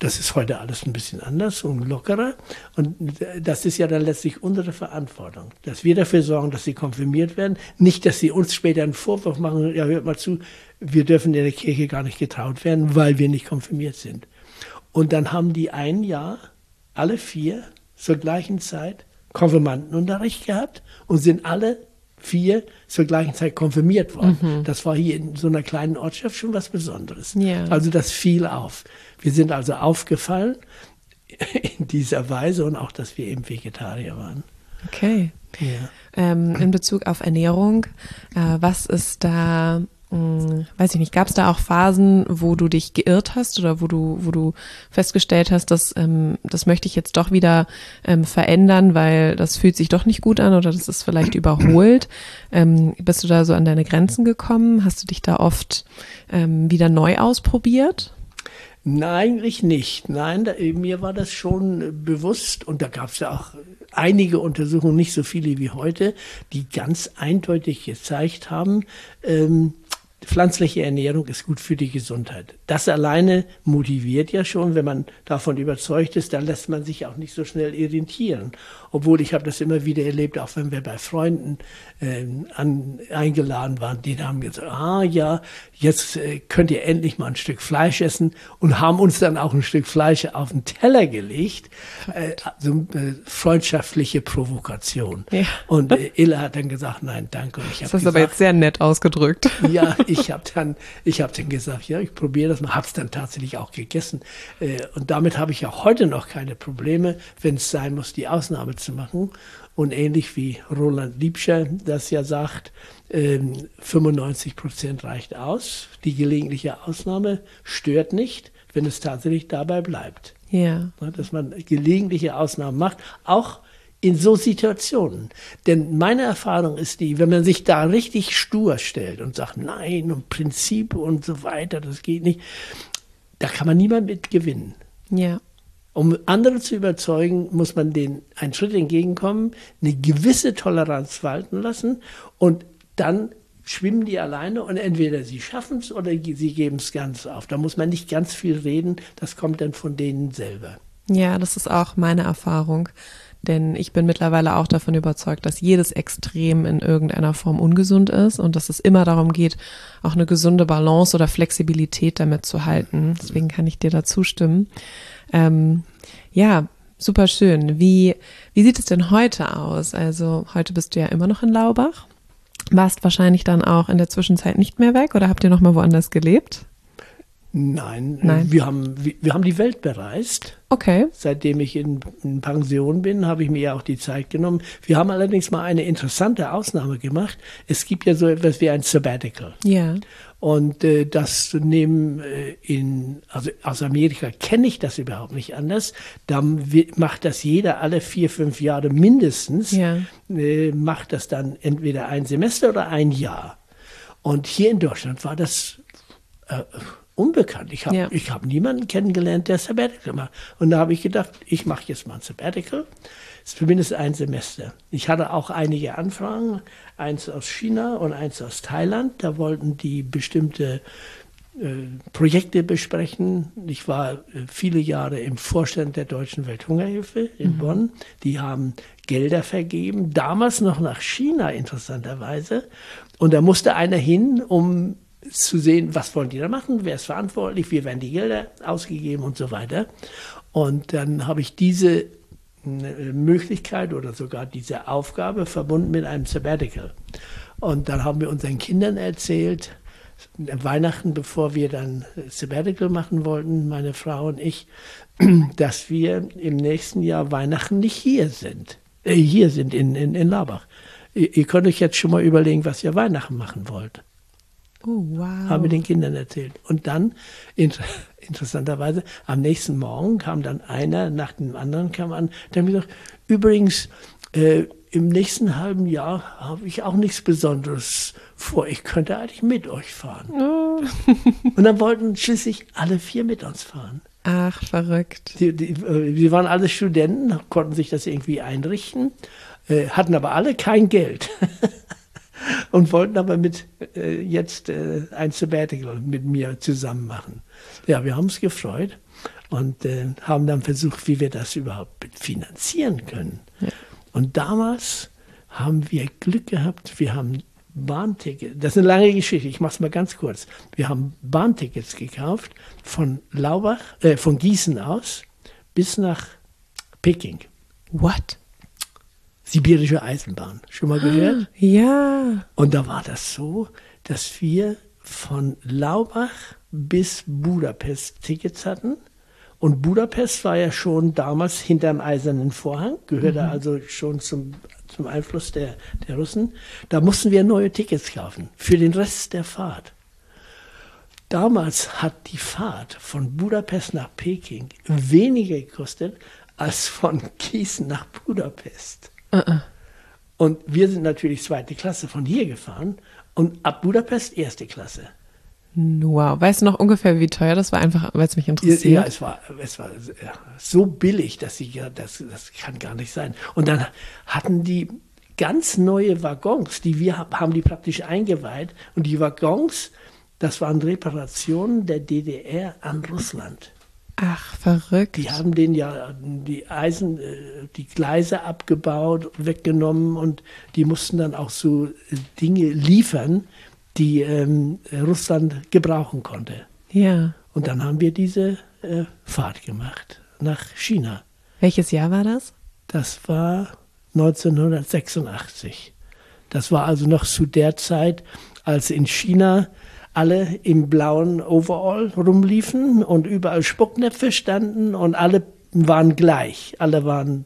Das ist heute alles ein bisschen anders und lockerer. Und das ist ja dann letztlich unsere Verantwortung, dass wir dafür sorgen, dass sie konfirmiert werden. Nicht, dass sie uns später einen Vorwurf machen, ja, hört mal zu, wir dürfen in der Kirche gar nicht getraut werden, weil wir nicht konfirmiert sind. Und dann haben die ein Jahr, alle 4, zur gleichen Zeit Konfirmandenunterricht gehabt und sind alle 4 zur gleichen Zeit konfirmiert worden. Das war hier in so einer kleinen Ortschaft schon was Besonderes. Ja. Also das fiel auf. Wir sind also aufgefallen in dieser Weise und auch, dass wir eben Vegetarier waren. Okay. Ja. In Bezug auf Ernährung, was ist da, weiß ich nicht, gab es da auch Phasen, wo du dich geirrt hast oder wo du festgestellt hast, dass das möchte ich jetzt doch wieder verändern, weil das fühlt sich doch nicht gut an oder das ist vielleicht überholt. Bist du da so an deine Grenzen gekommen? Hast du dich da oft wieder neu ausprobiert? Nein, eigentlich nicht. Nein, mir war das schon bewusst und da gab es ja auch einige Untersuchungen, nicht so viele wie heute, die ganz eindeutig gezeigt haben, pflanzliche Ernährung ist gut für die Gesundheit. Das alleine motiviert ja schon, wenn man davon überzeugt ist, dann lässt man sich auch nicht so schnell irritieren. Obwohl ich habe das immer wieder erlebt, auch wenn wir bei Freunden eingeladen waren, die haben gesagt, ja, jetzt könnt ihr endlich mal ein Stück Fleisch essen und haben uns dann auch ein Stück Fleisch auf den Teller gelegt. So freundschaftliche Provokation. Ja. Und Ille hat dann gesagt, nein, danke. Und das hast du aber jetzt sehr nett ausgedrückt. Ja, ich hab dann gesagt, ja, ich probiere das mal, habe es dann tatsächlich auch gegessen. Und damit habe ich auch heute noch keine Probleme, wenn es sein muss, die Ausnahme zu machen. Und ähnlich wie Roland Liebscher das ja sagt, 95% reicht aus. Die gelegentliche Ausnahme stört nicht, wenn es tatsächlich dabei bleibt. Ja. Dass man gelegentliche Ausnahmen macht, auch in so Situationen. Denn meine Erfahrung ist die, wenn man sich da richtig stur stellt und sagt, nein, und Prinzip und so weiter, das geht nicht, da kann man niemand mit gewinnen. Ja. Um andere zu überzeugen, muss man denen einen Schritt entgegenkommen, eine gewisse Toleranz walten lassen und dann schwimmen die alleine und entweder sie schaffen es oder sie geben es ganz auf. Da muss man nicht ganz viel reden, das kommt dann von denen selber. Ja, das ist auch meine Erfahrung, denn ich bin mittlerweile auch davon überzeugt, dass jedes Extrem in irgendeiner Form ungesund ist und dass es immer darum geht, auch eine gesunde Balance oder Flexibilität damit zu halten. Deswegen kann ich dir da zustimmen. Ja, super schön. Wie sieht es denn heute aus? Also heute bist du ja immer noch in Laubach. Warst wahrscheinlich dann auch in der Zwischenzeit nicht mehr weg oder habt ihr noch mal woanders gelebt? Nein. Wir haben die Welt bereist. Okay. Seitdem ich in Pension bin, habe ich mir ja auch die Zeit genommen. Wir haben allerdings mal eine interessante Ausnahme gemacht. Es gibt ja so etwas wie ein Sabbatical. Ja. Und das nehmen also aus Amerika kenne ich das überhaupt nicht anders. Da macht das jeder alle 4-5 Jahre mindestens. Ja. Macht das dann entweder ein Semester oder ein Jahr. Und hier in Deutschland war das unbekannt. Ich hab niemanden kennengelernt, der Sabbatical macht. Und da habe ich gedacht, ich mache jetzt mal ein Sabbatical. Das ist zumindest ein Semester. Ich hatte auch einige Anfragen, eins aus China und eins aus Thailand. Da wollten die bestimmte Projekte besprechen. Ich war viele Jahre im Vorstand der Deutschen Welthungerhilfe in Bonn. Die haben Gelder vergeben, damals noch nach China interessanterweise. Und da musste einer hin, um zu sehen, was wollen die da machen, wer ist verantwortlich, wie werden die Gelder ausgegeben und so weiter. Und dann habe ich diese Möglichkeit oder sogar diese Aufgabe verbunden mit einem Sabbatical. Und dann haben wir unseren Kindern erzählt, Weihnachten, bevor wir dann Sabbatical machen wollten, meine Frau und ich, dass wir im nächsten Jahr Weihnachten nicht hier sind in Laubach. Ihr könnt euch jetzt schon mal überlegen, was ihr Weihnachten machen wollt. Oh, wow. Haben wir den Kindern erzählt. Und dann, interessanterweise, am nächsten Morgen kam dann einer nach dem anderen kam an, der hat mir gesagt, übrigens, im nächsten halben Jahr habe ich auch nichts Besonderes vor. Ich könnte eigentlich mit euch fahren. Oh. Und dann wollten schließlich alle 4 mit uns fahren. Ach, verrückt. Die waren alle Studenten, konnten sich das irgendwie einrichten, hatten aber alle kein Geld. und wollten aber jetzt ein Sabbatical mit mir zusammen machen. Ja, wir haben uns gefreut und haben dann versucht, wie wir das überhaupt finanzieren können. Ja. Und damals haben wir Glück gehabt, wir haben Bahntickets, das ist eine lange Geschichte, ich mache es mal ganz kurz. Wir haben Bahntickets gekauft von von Gießen aus bis nach Peking. What? Sibirische Eisenbahn. Schon mal gehört? Ja. Und da war das so, dass wir von Laubach bis Budapest Tickets hatten. Und Budapest war ja schon damals hinterm Eisernen Vorhang, gehörte also schon zum Einfluss der Russen. Da mussten wir neue Tickets kaufen für den Rest der Fahrt. Damals hat die Fahrt von Budapest nach Peking weniger gekostet als von Gießen nach Budapest. Und wir sind natürlich 2. Klasse von hier gefahren und ab Budapest 1. Klasse. Wow. Weißt du noch ungefähr, wie teuer das war? Einfach, weil es mich interessiert. Ja, es war so billig, dass das kann gar nicht sein. Und dann hatten die ganz neue Waggons, haben die praktisch eingeweiht. Und die Waggons, das waren Reparationen der DDR an Russland. Ach, verrückt. Die haben denen ja die Gleise abgebaut, weggenommen und die mussten dann auch so Dinge liefern, die Russland gebrauchen konnte. Ja. Und dann haben wir diese Fahrt gemacht nach China. Welches Jahr war das? Das war 1986. Das war also noch zu der Zeit, als in China alle im blauen Overall rumliefen und überall Spucknäpfe standen und alle waren gleich. Alle waren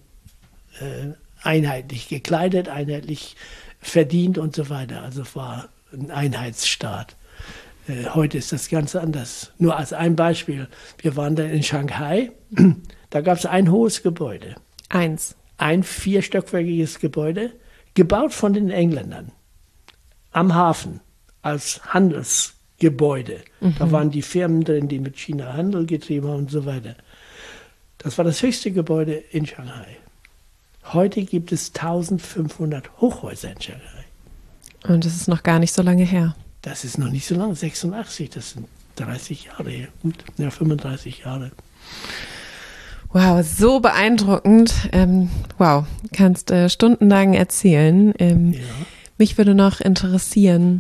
einheitlich gekleidet, einheitlich verdient und so weiter. Also es war ein Einheitsstaat. Heute ist das ganz anders. Nur als ein Beispiel. Wir waren dann in Shanghai. Da gab es ein hohes Gebäude. Ein 4-stöckiges Gebäude, gebaut von den Engländern. Am Hafen, als Handelsgebäude. Da waren die Firmen drin, die mit China Handel getrieben haben und so weiter. Das war das höchste Gebäude in Shanghai. Heute gibt es 1500 Hochhäuser in Shanghai. Und das ist noch gar nicht so lange her. Das ist noch nicht so lange, 86, das sind 30 Jahre her. Gut, ja, 35 Jahre. Wow, so beeindruckend. Wow, kannst stundenlang erzählen. Ja. Mich würde noch interessieren,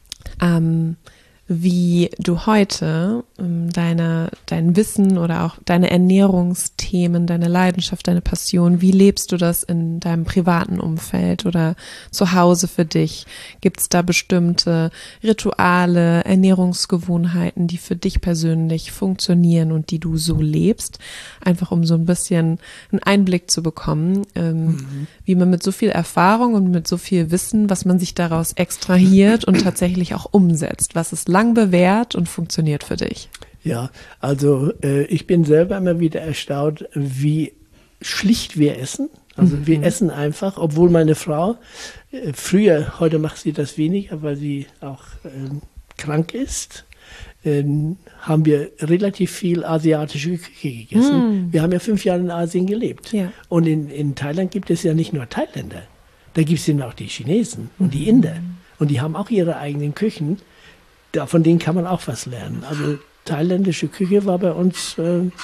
wie du heute dein Wissen oder auch deine Ernährungsthemen, deine Leidenschaft, deine Passion, wie lebst du das in deinem privaten Umfeld oder zu Hause für dich? Gibt es da bestimmte Rituale, Ernährungsgewohnheiten, die für dich persönlich funktionieren und die du so lebst? Einfach um so ein bisschen einen Einblick zu bekommen, wie man mit so viel Erfahrung und mit so viel Wissen, was man sich daraus extrahiert und tatsächlich auch umsetzt, was ist lang bewährt und funktioniert für dich? Ja, also ich bin selber immer wieder erstaunt, wie schlicht wir essen. Also wir essen einfach, obwohl meine Frau früher, heute macht sie das weniger, weil sie auch krank ist, haben wir relativ viel asiatische Küche gegessen. Wir haben ja 5 Jahre in Asien gelebt. Ja. Und in Thailand gibt es ja nicht nur Thailänder, da gibt es ja auch die Chinesen und die Inder. Und die haben auch ihre eigenen Küchen. Von denen kann man auch was lernen. Also thailändische Küche war bei uns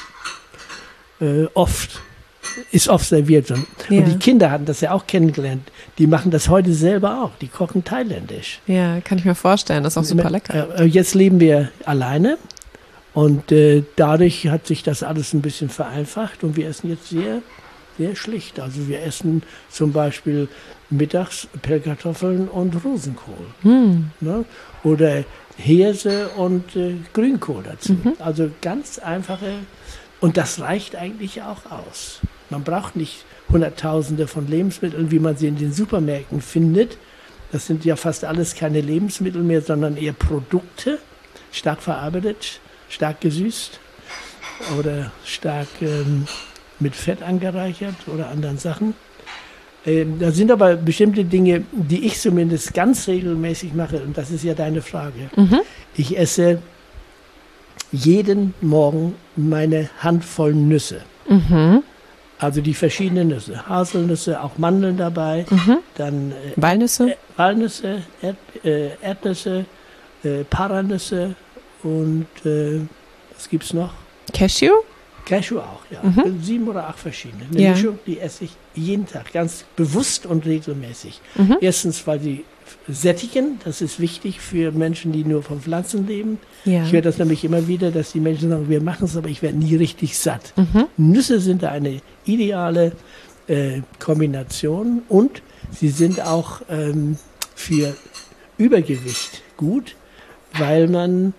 ist oft serviert. Und die Kinder hatten das ja auch kennengelernt. Die machen das heute selber auch. Die kochen thailändisch. Ja, kann ich mir vorstellen. Das ist auch super lecker. Jetzt leben wir alleine und dadurch hat sich das alles ein bisschen vereinfacht und wir essen jetzt sehr, sehr schlicht. Also wir essen zum Beispiel mittags Pellkartoffeln und Rosenkohl. Ne? Oder Hirse und Grünkohl dazu. Also ganz einfache, und das reicht eigentlich auch aus. Man braucht nicht Hunderttausende von Lebensmitteln, wie man sie in den Supermärkten findet. Das sind ja fast alles keine Lebensmittel mehr, sondern eher Produkte, stark verarbeitet, stark gesüßt oder stark mit Fett angereichert oder anderen Sachen. Da sind aber bestimmte Dinge, die ich zumindest ganz regelmäßig mache, und das ist ja deine Frage. Ich esse jeden Morgen meine Handvoll Nüsse. Also die verschiedenen Nüsse, Haselnüsse, auch Mandeln dabei, dann Walnüsse? Walnüsse, Erdnüsse, Paranüsse und was gibt's noch? Cashew? Cashew auch, ja. 7 oder 8 verschiedene. Eine Ja. Mischung, die esse ich jeden Tag, ganz bewusst und regelmäßig. Erstens, weil sie sättigen, das ist wichtig für Menschen, die nur von Pflanzen leben. Ja. Ich höre das nämlich immer wieder, dass die Menschen sagen, wir machen es, aber ich werde nie richtig satt. Nüsse sind da eine ideale Kombination und sie sind auch für Übergewicht gut, weil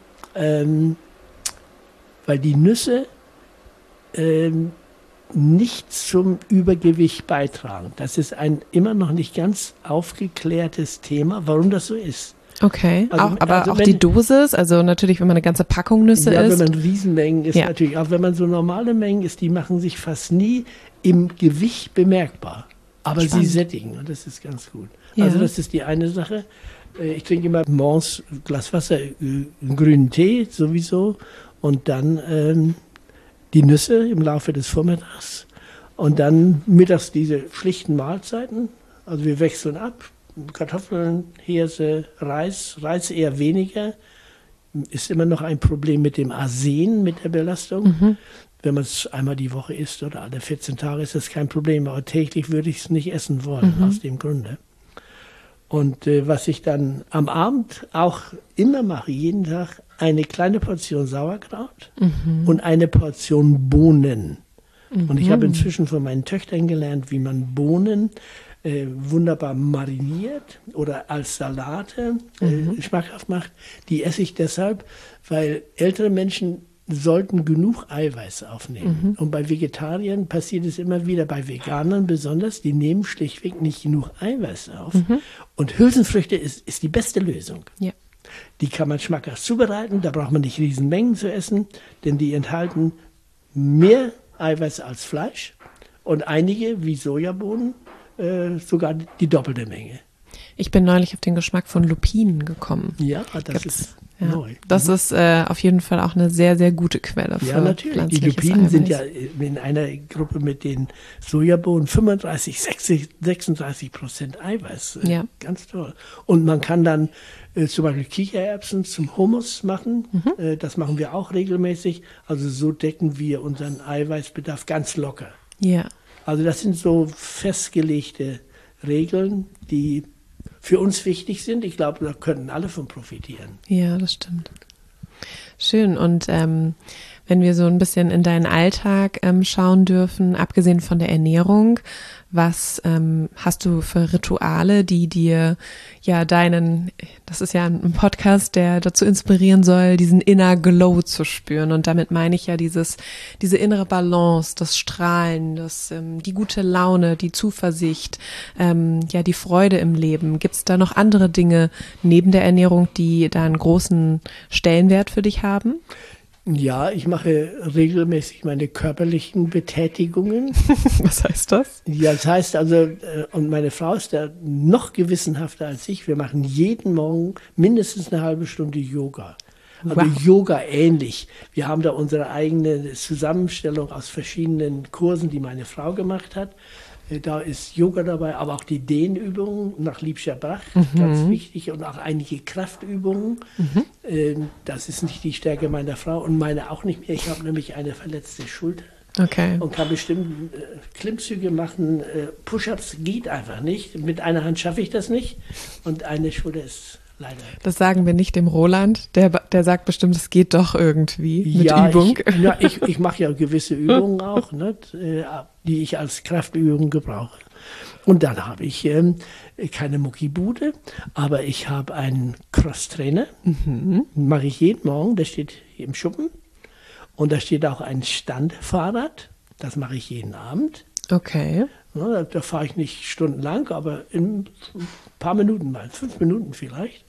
die Nüsse nicht zum Übergewicht beitragen. Das ist ein immer noch nicht ganz aufgeklärtes Thema, warum das so ist. Okay, Also auch wenn- die Dosis, also natürlich, wenn man eine ganze Packung Nüsse Ja, wenn isst. man Riesenmengen isst, Ja. natürlich. Auch wenn man so normale Mengen isst, die machen sich fast nie im Gewicht bemerkbar. Aber Spannend. sie sättigen und das ist ganz gut. Ja. Also das ist die eine Sache. Ich trinke immer morgens ein Glas Wasser, einen grünen Tee sowieso und dann die Nüsse im Laufe des Vormittags und dann mittags diese schlichten Mahlzeiten. Also wir wechseln ab. Kartoffeln, Hirse, Reis eher weniger. Ist immer noch ein Problem mit dem Arsen, mit der Belastung. Wenn man es einmal die Woche isst oder alle 14 Tage, ist das kein Problem. Aber täglich würde ich es nicht essen wollen, aus dem Grunde. Und was ich dann am Abend auch immer mache, jeden Tag, eine kleine Portion Sauerkraut und eine Portion Bohnen. Und ich habe inzwischen von meinen Töchtern gelernt, wie man Bohnen wunderbar mariniert oder als Salate schmackhaft macht. Die esse ich deshalb, weil ältere Menschen sollten genug Eiweiß aufnehmen. Und bei Vegetariern passiert es immer wieder, bei Veganern besonders, die nehmen schlichtweg nicht genug Eiweiß auf. Und Hülsenfrüchte ist die beste Lösung. Ja. Die kann man schmackhaft zubereiten, da braucht man nicht Riesenmengen zu essen, denn die enthalten mehr Eiweiß als Fleisch und einige, wie Sojabohnen, sogar die doppelte Menge. Ich bin neulich auf den Geschmack von Lupinen gekommen. Ja, das Gibt's, ist ja. neu. Das ist auf jeden Fall auch eine sehr, sehr gute Quelle für Ja, natürlich. Die pflanzliches Lupinen sind Eiweiß. ja in einer Gruppe mit den Sojabohnen 36% Eiweiß. Ja. Ganz toll. Und man kann dann zum Beispiel Kichererbsen zum Hummus machen. Das machen wir auch regelmäßig. Also so decken wir unseren Eiweißbedarf ganz locker. Ja. Also das sind so festgelegte Regeln, die für uns wichtig sind. Ich glaube, da können alle von profitieren. Ja, das stimmt. Schön. Und wenn wir so ein bisschen in deinen Alltag schauen dürfen, abgesehen von der Ernährung, was hast du für Rituale, die dir ja das ist ja ein Podcast, der dazu inspirieren soll, diesen Inner Glow zu spüren. Und damit meine ich ja diese innere Balance, das Strahlen, die gute Laune, die Zuversicht, ja, die Freude im Leben. Gibt es da noch andere Dinge neben der Ernährung, die da einen großen Stellenwert für dich haben? Ja, ich mache regelmäßig meine körperlichen Betätigungen. Was heißt das? Ja, das heißt also, und meine Frau ist da noch gewissenhafter als ich. Wir machen jeden Morgen mindestens eine halbe Stunde Yoga. Also Wow. Yoga ähnlich. Wir haben da unsere eigene Zusammenstellung aus verschiedenen Kursen, die meine Frau gemacht hat. Da ist Yoga dabei, aber auch die Dehnübungen nach Liebscher Bach, ganz wichtig, und auch einige Kraftübungen. Das ist nicht die Stärke meiner Frau und meine auch nicht mehr. Ich habe nämlich eine verletzte Schulter Okay. und kann bestimmt Klimmzüge machen. Push-ups geht einfach nicht. Mit einer Hand schaffe ich das nicht und eine Schulter ist leider. Das sagen wir nicht dem Roland. Der sagt bestimmt, es geht doch irgendwie mit Ja, Übung. ich mache ja gewisse Übungen auch, ne, die ich als Kraftübungen gebrauche. Und dann habe ich keine Muckibude, aber ich habe einen Crosstrainer. Mache ich jeden Morgen, der steht hier im Schuppen. Und da steht auch ein Standfahrrad, das mache ich jeden Abend. Okay. Ja, da fahre ich nicht stundenlang, aber in ein paar Minuten mal, 5 Minuten vielleicht.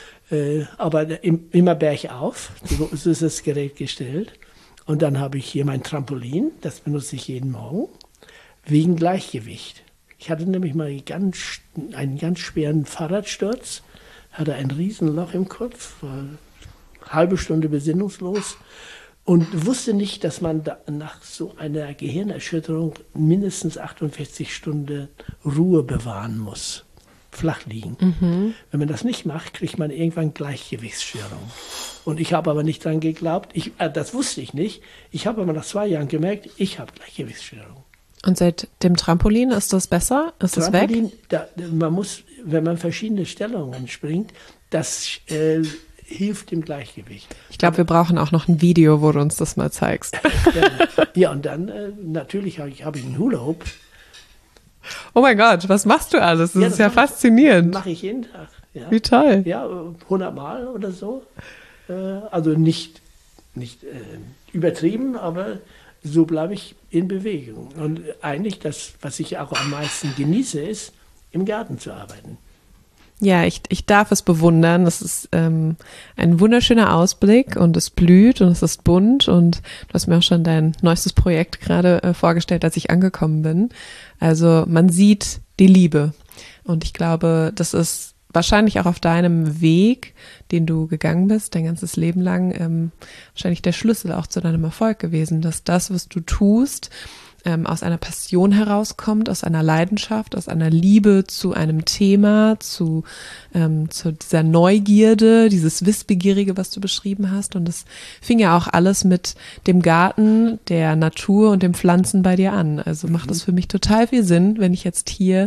Aber immer bergauf, so ist das Gerät gestellt. Und dann habe ich hier mein Trampolin, das benutze ich jeden Morgen, wegen Gleichgewicht. Ich hatte nämlich mal einen ganz schweren Fahrradsturz, hatte ein Riesenloch im Kopf, war eine halbe Stunde besinnungslos. Und wusste nicht, dass man nach so einer Gehirnerschütterung mindestens 48 Stunden Ruhe bewahren muss. Flach liegen. Wenn man das nicht macht, kriegt man irgendwann Gleichgewichtsstörung. Und ich habe aber nicht dran geglaubt. Das wusste ich nicht. Ich habe aber nach 2 Jahren gemerkt, ich habe Gleichgewichtsstörung. Und seit dem Trampolin ist das besser? Ist das weg? Man muss, wenn man verschiedene Stellungen springt, das hilft dem Gleichgewicht. Ich glaube, wir brauchen auch noch ein Video, wo du uns das mal zeigst. Ja, und dann natürlich habe ich einen Hula-Hoop. Oh mein Gott, was machst du alles? Das ist ja faszinierend. Mache ich jeden Tag. Ja. Wie toll. Ja, 100 Mal oder so. Also nicht übertrieben, aber so bleibe ich in Bewegung. Und eigentlich das, was ich auch am meisten genieße, ist, im Garten zu arbeiten. Ja, ich darf es bewundern. Es ist ein wunderschöner Ausblick und es blüht und es ist bunt und du hast mir auch schon dein neuestes Projekt gerade vorgestellt, als ich angekommen bin. Also man sieht die Liebe und ich glaube, das ist wahrscheinlich auch auf deinem Weg, den du gegangen bist, dein ganzes Leben lang, wahrscheinlich der Schlüssel auch zu deinem Erfolg gewesen, dass das, was du tust, aus einer Passion herauskommt, aus einer Leidenschaft, aus einer Liebe zu einem Thema, zu dieser Neugierde, dieses Wissbegierige, was du beschrieben hast. Und das fing ja auch alles mit dem Garten, der Natur und den Pflanzen bei dir an. Also macht das für mich total viel Sinn, wenn ich jetzt hier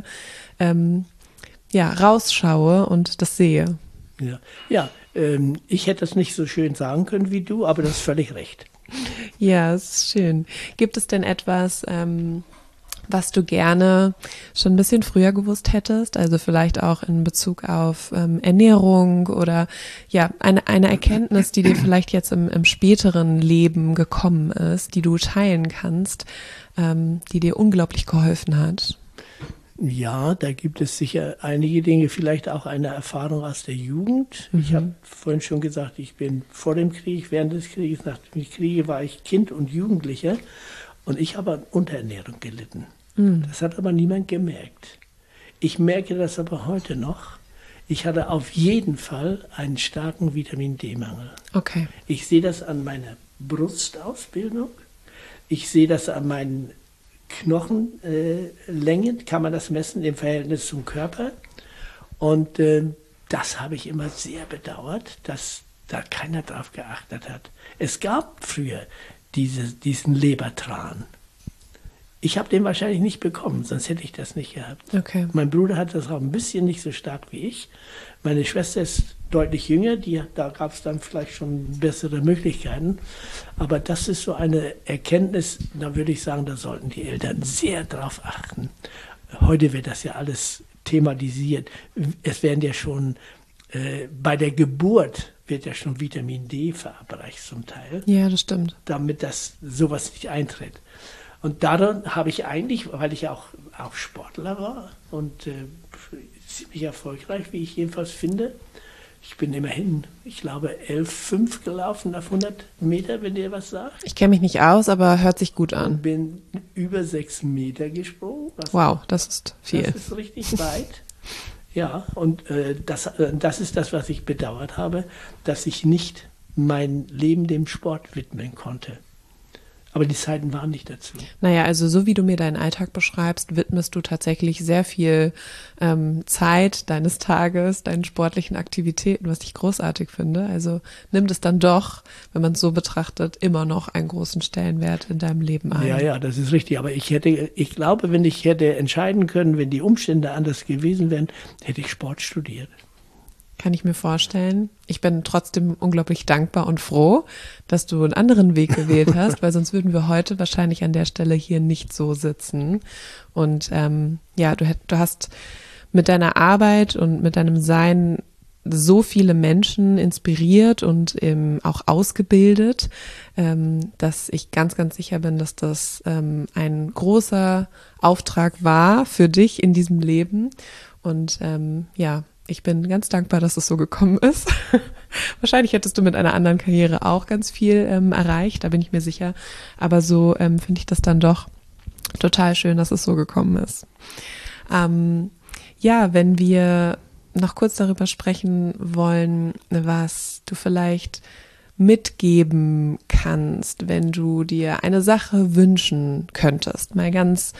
rausschaue und das sehe. Ja, ich hätte es nicht so schön sagen können wie du, aber du hast völlig recht. Ja, es ist schön. Gibt es denn etwas, was du gerne schon ein bisschen früher gewusst hättest? Also vielleicht auch in Bezug auf Ernährung oder ja, eine Erkenntnis, die dir vielleicht jetzt im späteren Leben gekommen ist, die du teilen kannst, die dir unglaublich geholfen hat? Ja, da gibt es sicher einige Dinge, vielleicht auch eine Erfahrung aus der Jugend. Ich habe vorhin schon gesagt, ich bin vor dem Krieg, während des Krieges, nach dem Krieg war ich Kind und Jugendlicher und ich habe an Unterernährung gelitten. Das hat aber niemand gemerkt. Ich merke das aber heute noch. Ich hatte auf jeden Fall einen starken Vitamin-D-Mangel. Okay. Ich sehe das an meiner Brustausbildung. Ich sehe das an meinen Knochenlängen, kann man das messen im Verhältnis zum Körper. Und das habe ich immer sehr bedauert, dass da keiner drauf geachtet hat. Es gab früher diesen Lebertran. Ich habe den wahrscheinlich nicht bekommen, sonst hätte ich das nicht gehabt. Okay. Mein Bruder hat das auch ein bisschen nicht so stark wie ich. Meine Schwester ist deutlich jünger, da gab es dann vielleicht schon bessere Möglichkeiten. Aber das ist so eine Erkenntnis, da würde ich sagen, da sollten die Eltern sehr drauf achten. Heute wird das ja alles thematisiert. Es werden ja schon, bei der Geburt wird ja schon Vitamin D verabreicht zum Teil. Ja, das stimmt. Damit sowas nicht eintritt. Und daran habe ich eigentlich, weil ich auch Sportler war und ziemlich erfolgreich, wie ich jedenfalls finde. Ich bin immerhin, ich glaube, 11,5 gelaufen auf 100 Meter, wenn dir was sagt. Ich kenne mich nicht aus, aber hört sich gut an. Und bin über 6 Meter gesprungen. Wow, das ist viel. Das ist richtig weit. Ja, und das ist das, was ich bedauert habe, dass ich nicht mein Leben dem Sport widmen konnte. Aber die Zeiten waren nicht dazu. Naja, also so wie du mir deinen Alltag beschreibst, widmest du tatsächlich sehr viel Zeit deines Tages, deinen sportlichen Aktivitäten, was ich großartig finde. Also nimmt es dann doch, wenn man es so betrachtet, immer noch einen großen Stellenwert in deinem Leben ein. Ja, das ist richtig. Aber ich glaube, wenn ich hätte entscheiden können, wenn die Umstände anders gewesen wären, hätte ich Sport studiert. Kann ich mir vorstellen. Ich bin trotzdem unglaublich dankbar und froh, dass du einen anderen Weg gewählt hast, weil sonst würden wir heute wahrscheinlich an der Stelle hier nicht so sitzen. Und du hast mit deiner Arbeit und mit deinem Sein so viele Menschen inspiriert und auch ausgebildet, dass ich ganz, ganz sicher bin, dass das ein großer Auftrag war für dich in diesem Leben. Und ich bin ganz dankbar, dass es so gekommen ist. Wahrscheinlich hättest du mit einer anderen Karriere auch ganz viel erreicht, da bin ich mir sicher. Aber so finde ich das dann doch total schön, dass es so gekommen ist. Wenn wir noch kurz darüber sprechen wollen, was du vielleicht mitgeben kannst, wenn du dir eine Sache wünschen könntest, mal ganz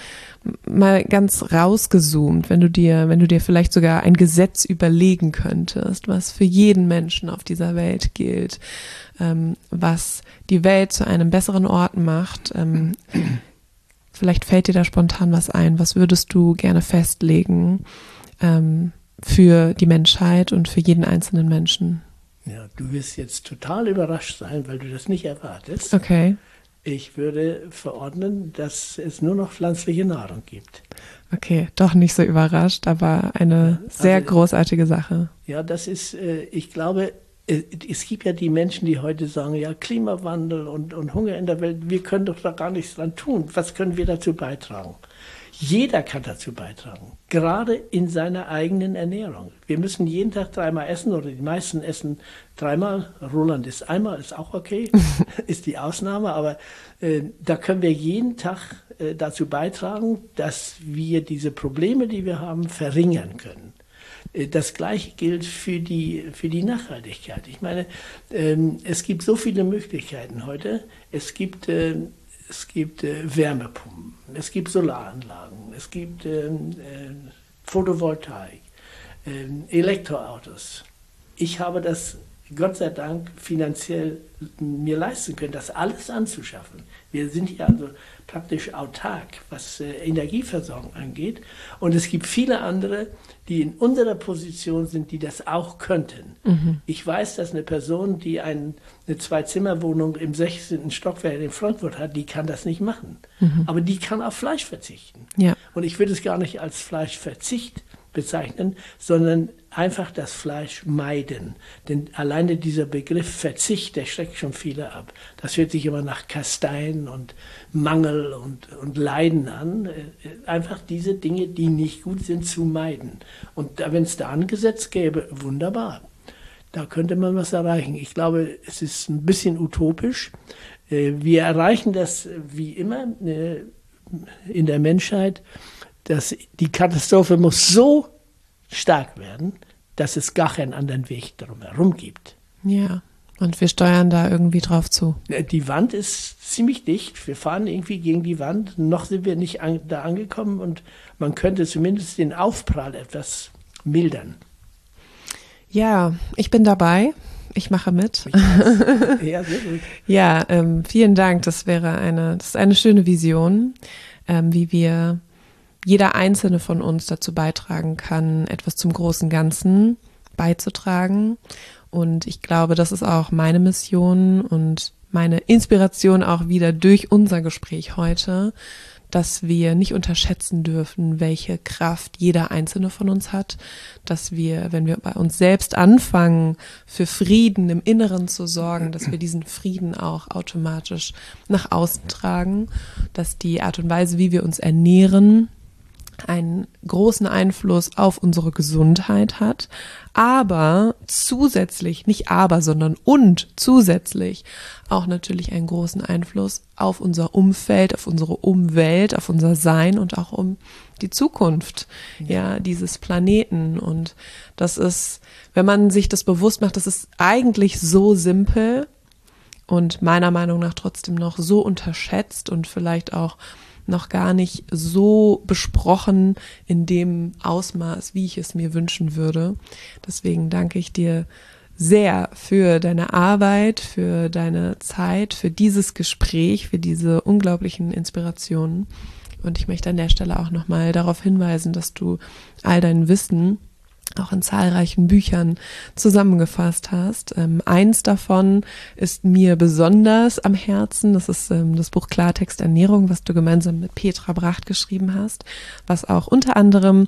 rausgezoomt, wenn du dir vielleicht sogar ein Gesetz überlegen könntest, was für jeden Menschen auf dieser Welt gilt, was die Welt zu einem besseren Ort macht. Vielleicht fällt dir da spontan was ein. Was würdest du gerne festlegen für die Menschheit und für jeden einzelnen Menschen? Ja, du wirst jetzt total überrascht sein, weil du das nicht erwartest. Okay. Ich würde verordnen, dass es nur noch pflanzliche Nahrung gibt. Okay, doch nicht so überrascht, aber eine sehr großartige Sache. Ja, das ist, ich glaube, es gibt ja die Menschen, die heute sagen, ja, Klimawandel und Hunger in der Welt, wir können doch da gar nichts dran tun. Was können wir dazu beitragen? Jeder kann dazu beitragen, gerade in seiner eigenen Ernährung. Wir müssen jeden Tag 3-mal essen oder die meisten essen 3-mal. Roland isst einmal, ist auch okay, ist die Ausnahme, aber da können wir jeden Tag dazu beitragen, dass wir diese Probleme, die wir haben, verringern können. Das Gleiche gilt für die Nachhaltigkeit. Ich meine, es gibt so viele Möglichkeiten heute. Es gibt Wärmepumpen, es gibt Solaranlagen, es gibt Photovoltaik, Elektroautos. Ich habe das Gott sei Dank finanziell mir leisten können, das alles anzuschaffen. Wir sind hier also praktisch autark, was Energieversorgung angeht. Und es gibt viele andere, die in unserer Position sind, die das auch könnten. Mhm. Ich weiß, dass eine Person, die eine 2-Zimmer-Wohnung im 16. Stockwerk in Frankfurt hat, die kann das nicht machen. Mhm. Aber die kann auf Fleisch verzichten. Ja. Und ich würde es gar nicht als Fleischverzicht bezeichnen, sondern einfach das Fleisch meiden. Denn alleine dieser Begriff Verzicht, der schreckt schon viele ab. Das hört sich immer nach Kasteien und Mangel und Leiden an. Einfach diese Dinge, die nicht gut sind, zu meiden. Und wenn es da ein Gesetz gäbe, wunderbar. Da könnte man was erreichen. Ich glaube, es ist ein bisschen utopisch. Wir erreichen das wie immer in der Menschheit, dass die Katastrophe muss so stark werden, dass es gar keinen anderen Weg drumherum gibt. Ja, und wir steuern da irgendwie drauf zu. Die Wand ist ziemlich dicht. Wir fahren irgendwie gegen die Wand. Noch sind wir nicht da angekommen und man könnte zumindest den Aufprall etwas mildern. Ja, ich bin dabei. Ich mache mit. Ja, sehr gut. Ja, vielen Dank. Das ist eine schöne Vision, wie wir jeder Einzelne von uns dazu beitragen kann, etwas zum großen Ganzen beizutragen. Und ich glaube, das ist auch meine Mission und meine Inspiration auch wieder durch unser Gespräch heute, dass wir nicht unterschätzen dürfen, welche Kraft jeder Einzelne von uns hat, dass wir, wenn wir bei uns selbst anfangen, für Frieden im Inneren zu sorgen, dass wir diesen Frieden auch automatisch nach außen tragen, dass die Art und Weise, wie wir uns ernähren, einen großen Einfluss auf unsere Gesundheit hat, aber zusätzlich, nicht aber, sondern und zusätzlich auch natürlich einen großen Einfluss auf unser Umfeld, auf unsere Umwelt, auf unser Sein und auch um die Zukunft, ja, dieses Planeten. Und das ist, wenn man sich das bewusst macht, das ist eigentlich so simpel und meiner Meinung nach trotzdem noch so unterschätzt und vielleicht auch noch gar nicht so besprochen in dem Ausmaß, wie ich es mir wünschen würde. Deswegen danke ich dir sehr für deine Arbeit, für deine Zeit, für dieses Gespräch, für diese unglaublichen Inspirationen. Und ich möchte an der Stelle auch nochmal darauf hinweisen, dass du all dein Wissen auch in zahlreichen Büchern zusammengefasst hast. Eins davon ist mir besonders am Herzen. Das ist das Buch Klartext Ernährung, was du gemeinsam mit Petra Bracht geschrieben hast, was auch unter anderem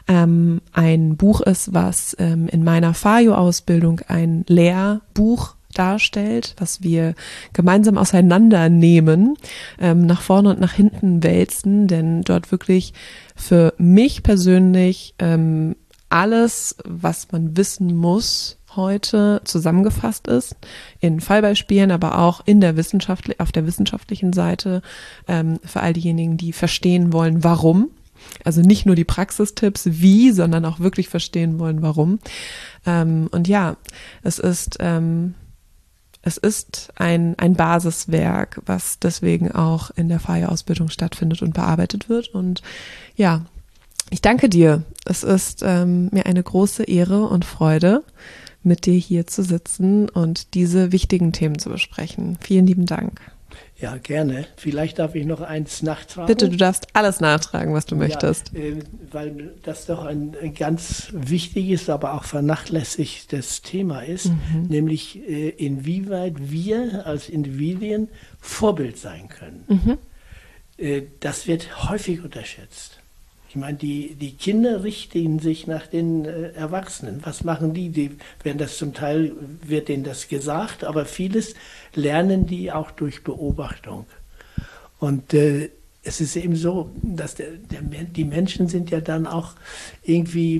ein Buch ist, was in meiner FAJO-Ausbildung ein Lehrbuch darstellt, was wir gemeinsam auseinandernehmen, nach vorne und nach hinten wälzen, denn dort wirklich für mich persönlich alles, was man wissen muss, heute zusammengefasst ist, in Fallbeispielen, aber auch auf der wissenschaftlichen Seite, für all diejenigen, die verstehen wollen, warum. Also nicht nur die Praxistipps, wie, sondern auch wirklich verstehen wollen, warum. Und ja, es ist es ist ein Basiswerk, was deswegen auch in der FAIA-Ausbildung stattfindet und bearbeitet wird. Und ja, ich danke dir. Es ist mir eine große Ehre und Freude, mit dir hier zu sitzen und diese wichtigen Themen zu besprechen. Vielen lieben Dank. Ja, gerne. Vielleicht darf ich noch eins nachtragen. Bitte, du darfst alles nachtragen, was du möchtest. Weil das doch ein ganz wichtiges, aber auch vernachlässigtes Thema ist, nämlich inwieweit wir als Individuen Vorbild sein können. Das wird häufig unterschätzt. Ich meine, die Kinder richten sich nach den Erwachsenen. Was machen die? Die werden das zum Teil, wird denen das gesagt, aber vieles lernen die auch durch Beobachtung. Und es ist eben so, dass die Menschen sind ja dann auch irgendwie,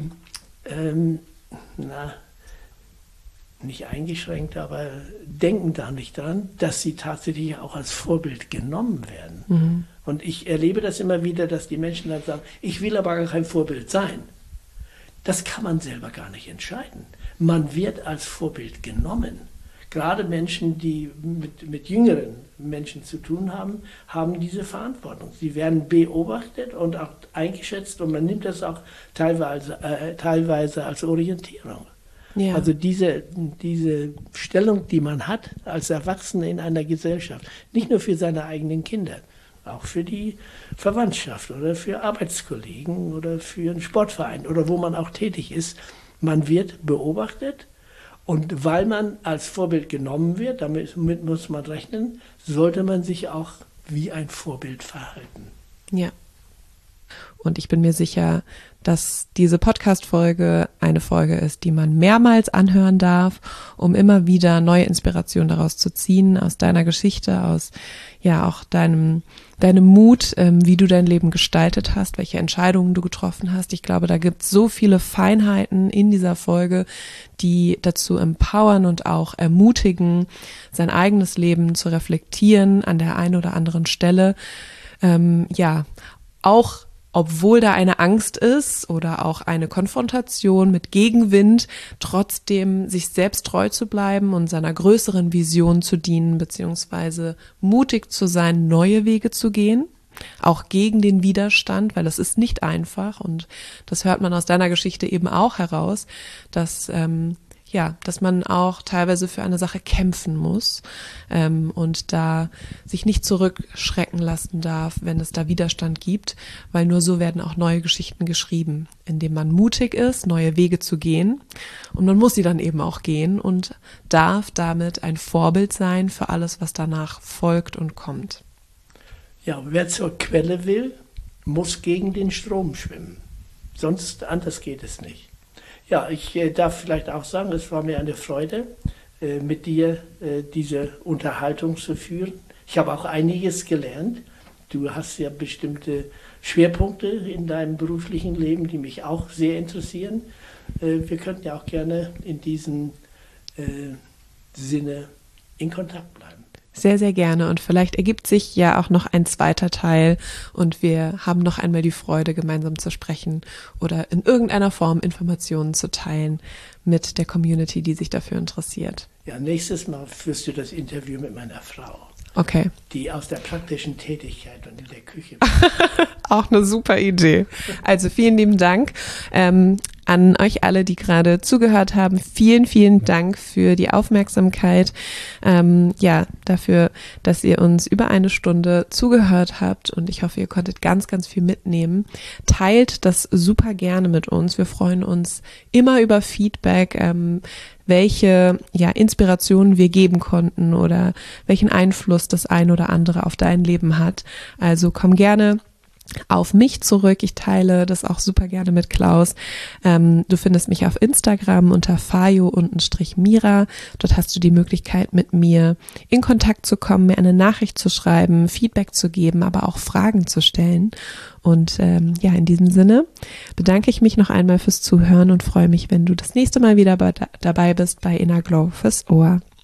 nicht eingeschränkt, aber denken da nicht dran, dass sie tatsächlich auch als Vorbild genommen werden. Und ich erlebe das immer wieder, dass die Menschen dann sagen, ich will aber gar kein Vorbild sein. Das kann man selber gar nicht entscheiden. Man wird als Vorbild genommen. Gerade Menschen, die mit jüngeren Menschen zu tun haben, haben diese Verantwortung. Sie werden beobachtet und auch eingeschätzt und man nimmt das auch teilweise als Orientierung. Ja. Also diese Stellung, die man hat als Erwachsene in einer Gesellschaft, nicht nur für seine eigenen Kinder, auch für die Verwandtschaft oder für Arbeitskollegen oder für einen Sportverein oder wo man auch tätig ist. Man wird beobachtet und weil man als Vorbild genommen wird, damit muss man rechnen, sollte man sich auch wie ein Vorbild verhalten. Ja. Und ich bin mir sicher, dass diese Podcast-Folge eine Folge ist, die man mehrmals anhören darf, um immer wieder neue Inspirationen daraus zu ziehen, aus deiner Geschichte, aus ja auch deinem Mut, wie du dein Leben gestaltet hast, welche Entscheidungen du getroffen hast. Ich glaube, da gibt es so viele Feinheiten in dieser Folge, die dazu empowern und auch ermutigen, sein eigenes Leben zu reflektieren an der einen oder anderen Stelle. Auch obwohl da eine Angst ist oder auch eine Konfrontation mit Gegenwind, trotzdem sich selbst treu zu bleiben und seiner größeren Vision zu dienen, beziehungsweise mutig zu sein, neue Wege zu gehen, auch gegen den Widerstand, weil es ist nicht einfach und das hört man aus deiner Geschichte eben auch heraus, dass man auch teilweise für eine Sache kämpfen muss und da sich nicht zurückschrecken lassen darf, wenn es da Widerstand gibt, weil nur so werden auch neue Geschichten geschrieben, indem man mutig ist, neue Wege zu gehen und man muss sie dann eben auch gehen und darf damit ein Vorbild sein für alles, was danach folgt und kommt. Ja, wer zur Quelle will, muss gegen den Strom schwimmen, sonst anders geht es nicht. Ja, ich darf vielleicht auch sagen, es war mir eine Freude, mit dir diese Unterhaltung zu führen. Ich habe auch einiges gelernt. Du hast ja bestimmte Schwerpunkte in deinem beruflichen Leben, die mich auch sehr interessieren. Wir könnten ja auch gerne in diesem Sinne in Kontakt bleiben. Sehr, sehr gerne und vielleicht ergibt sich ja auch noch ein zweiter Teil und wir haben noch einmal die Freude, gemeinsam zu sprechen oder in irgendeiner Form Informationen zu teilen mit der Community, die sich dafür interessiert. Ja, nächstes Mal führst du das Interview mit meiner Frau. Okay. Die aus der praktischen Tätigkeit und in der Küche. Auch eine super Idee. Also vielen lieben Dank an euch alle, die gerade zugehört haben. Vielen, vielen Dank für die Aufmerksamkeit. Dafür, dass ihr uns über eine Stunde zugehört habt und ich hoffe, ihr konntet ganz, ganz viel mitnehmen. Teilt das super gerne mit uns. Wir freuen uns immer über Feedback, welche Inspirationen wir geben konnten oder welchen Einfluss das ein oder andere auf dein Leben hat. Also komm gerne auf mich zurück. Ich teile das auch super gerne mit Klaus. Du findest mich auf Instagram unter fayo_mira. Dort hast du die Möglichkeit, mit mir in Kontakt zu kommen, mir eine Nachricht zu schreiben, Feedback zu geben, aber auch Fragen zu stellen. Und in diesem Sinne bedanke ich mich noch einmal fürs Zuhören und freue mich, wenn du das nächste Mal wieder dabei bist bei Inner Glow fürs Ohr.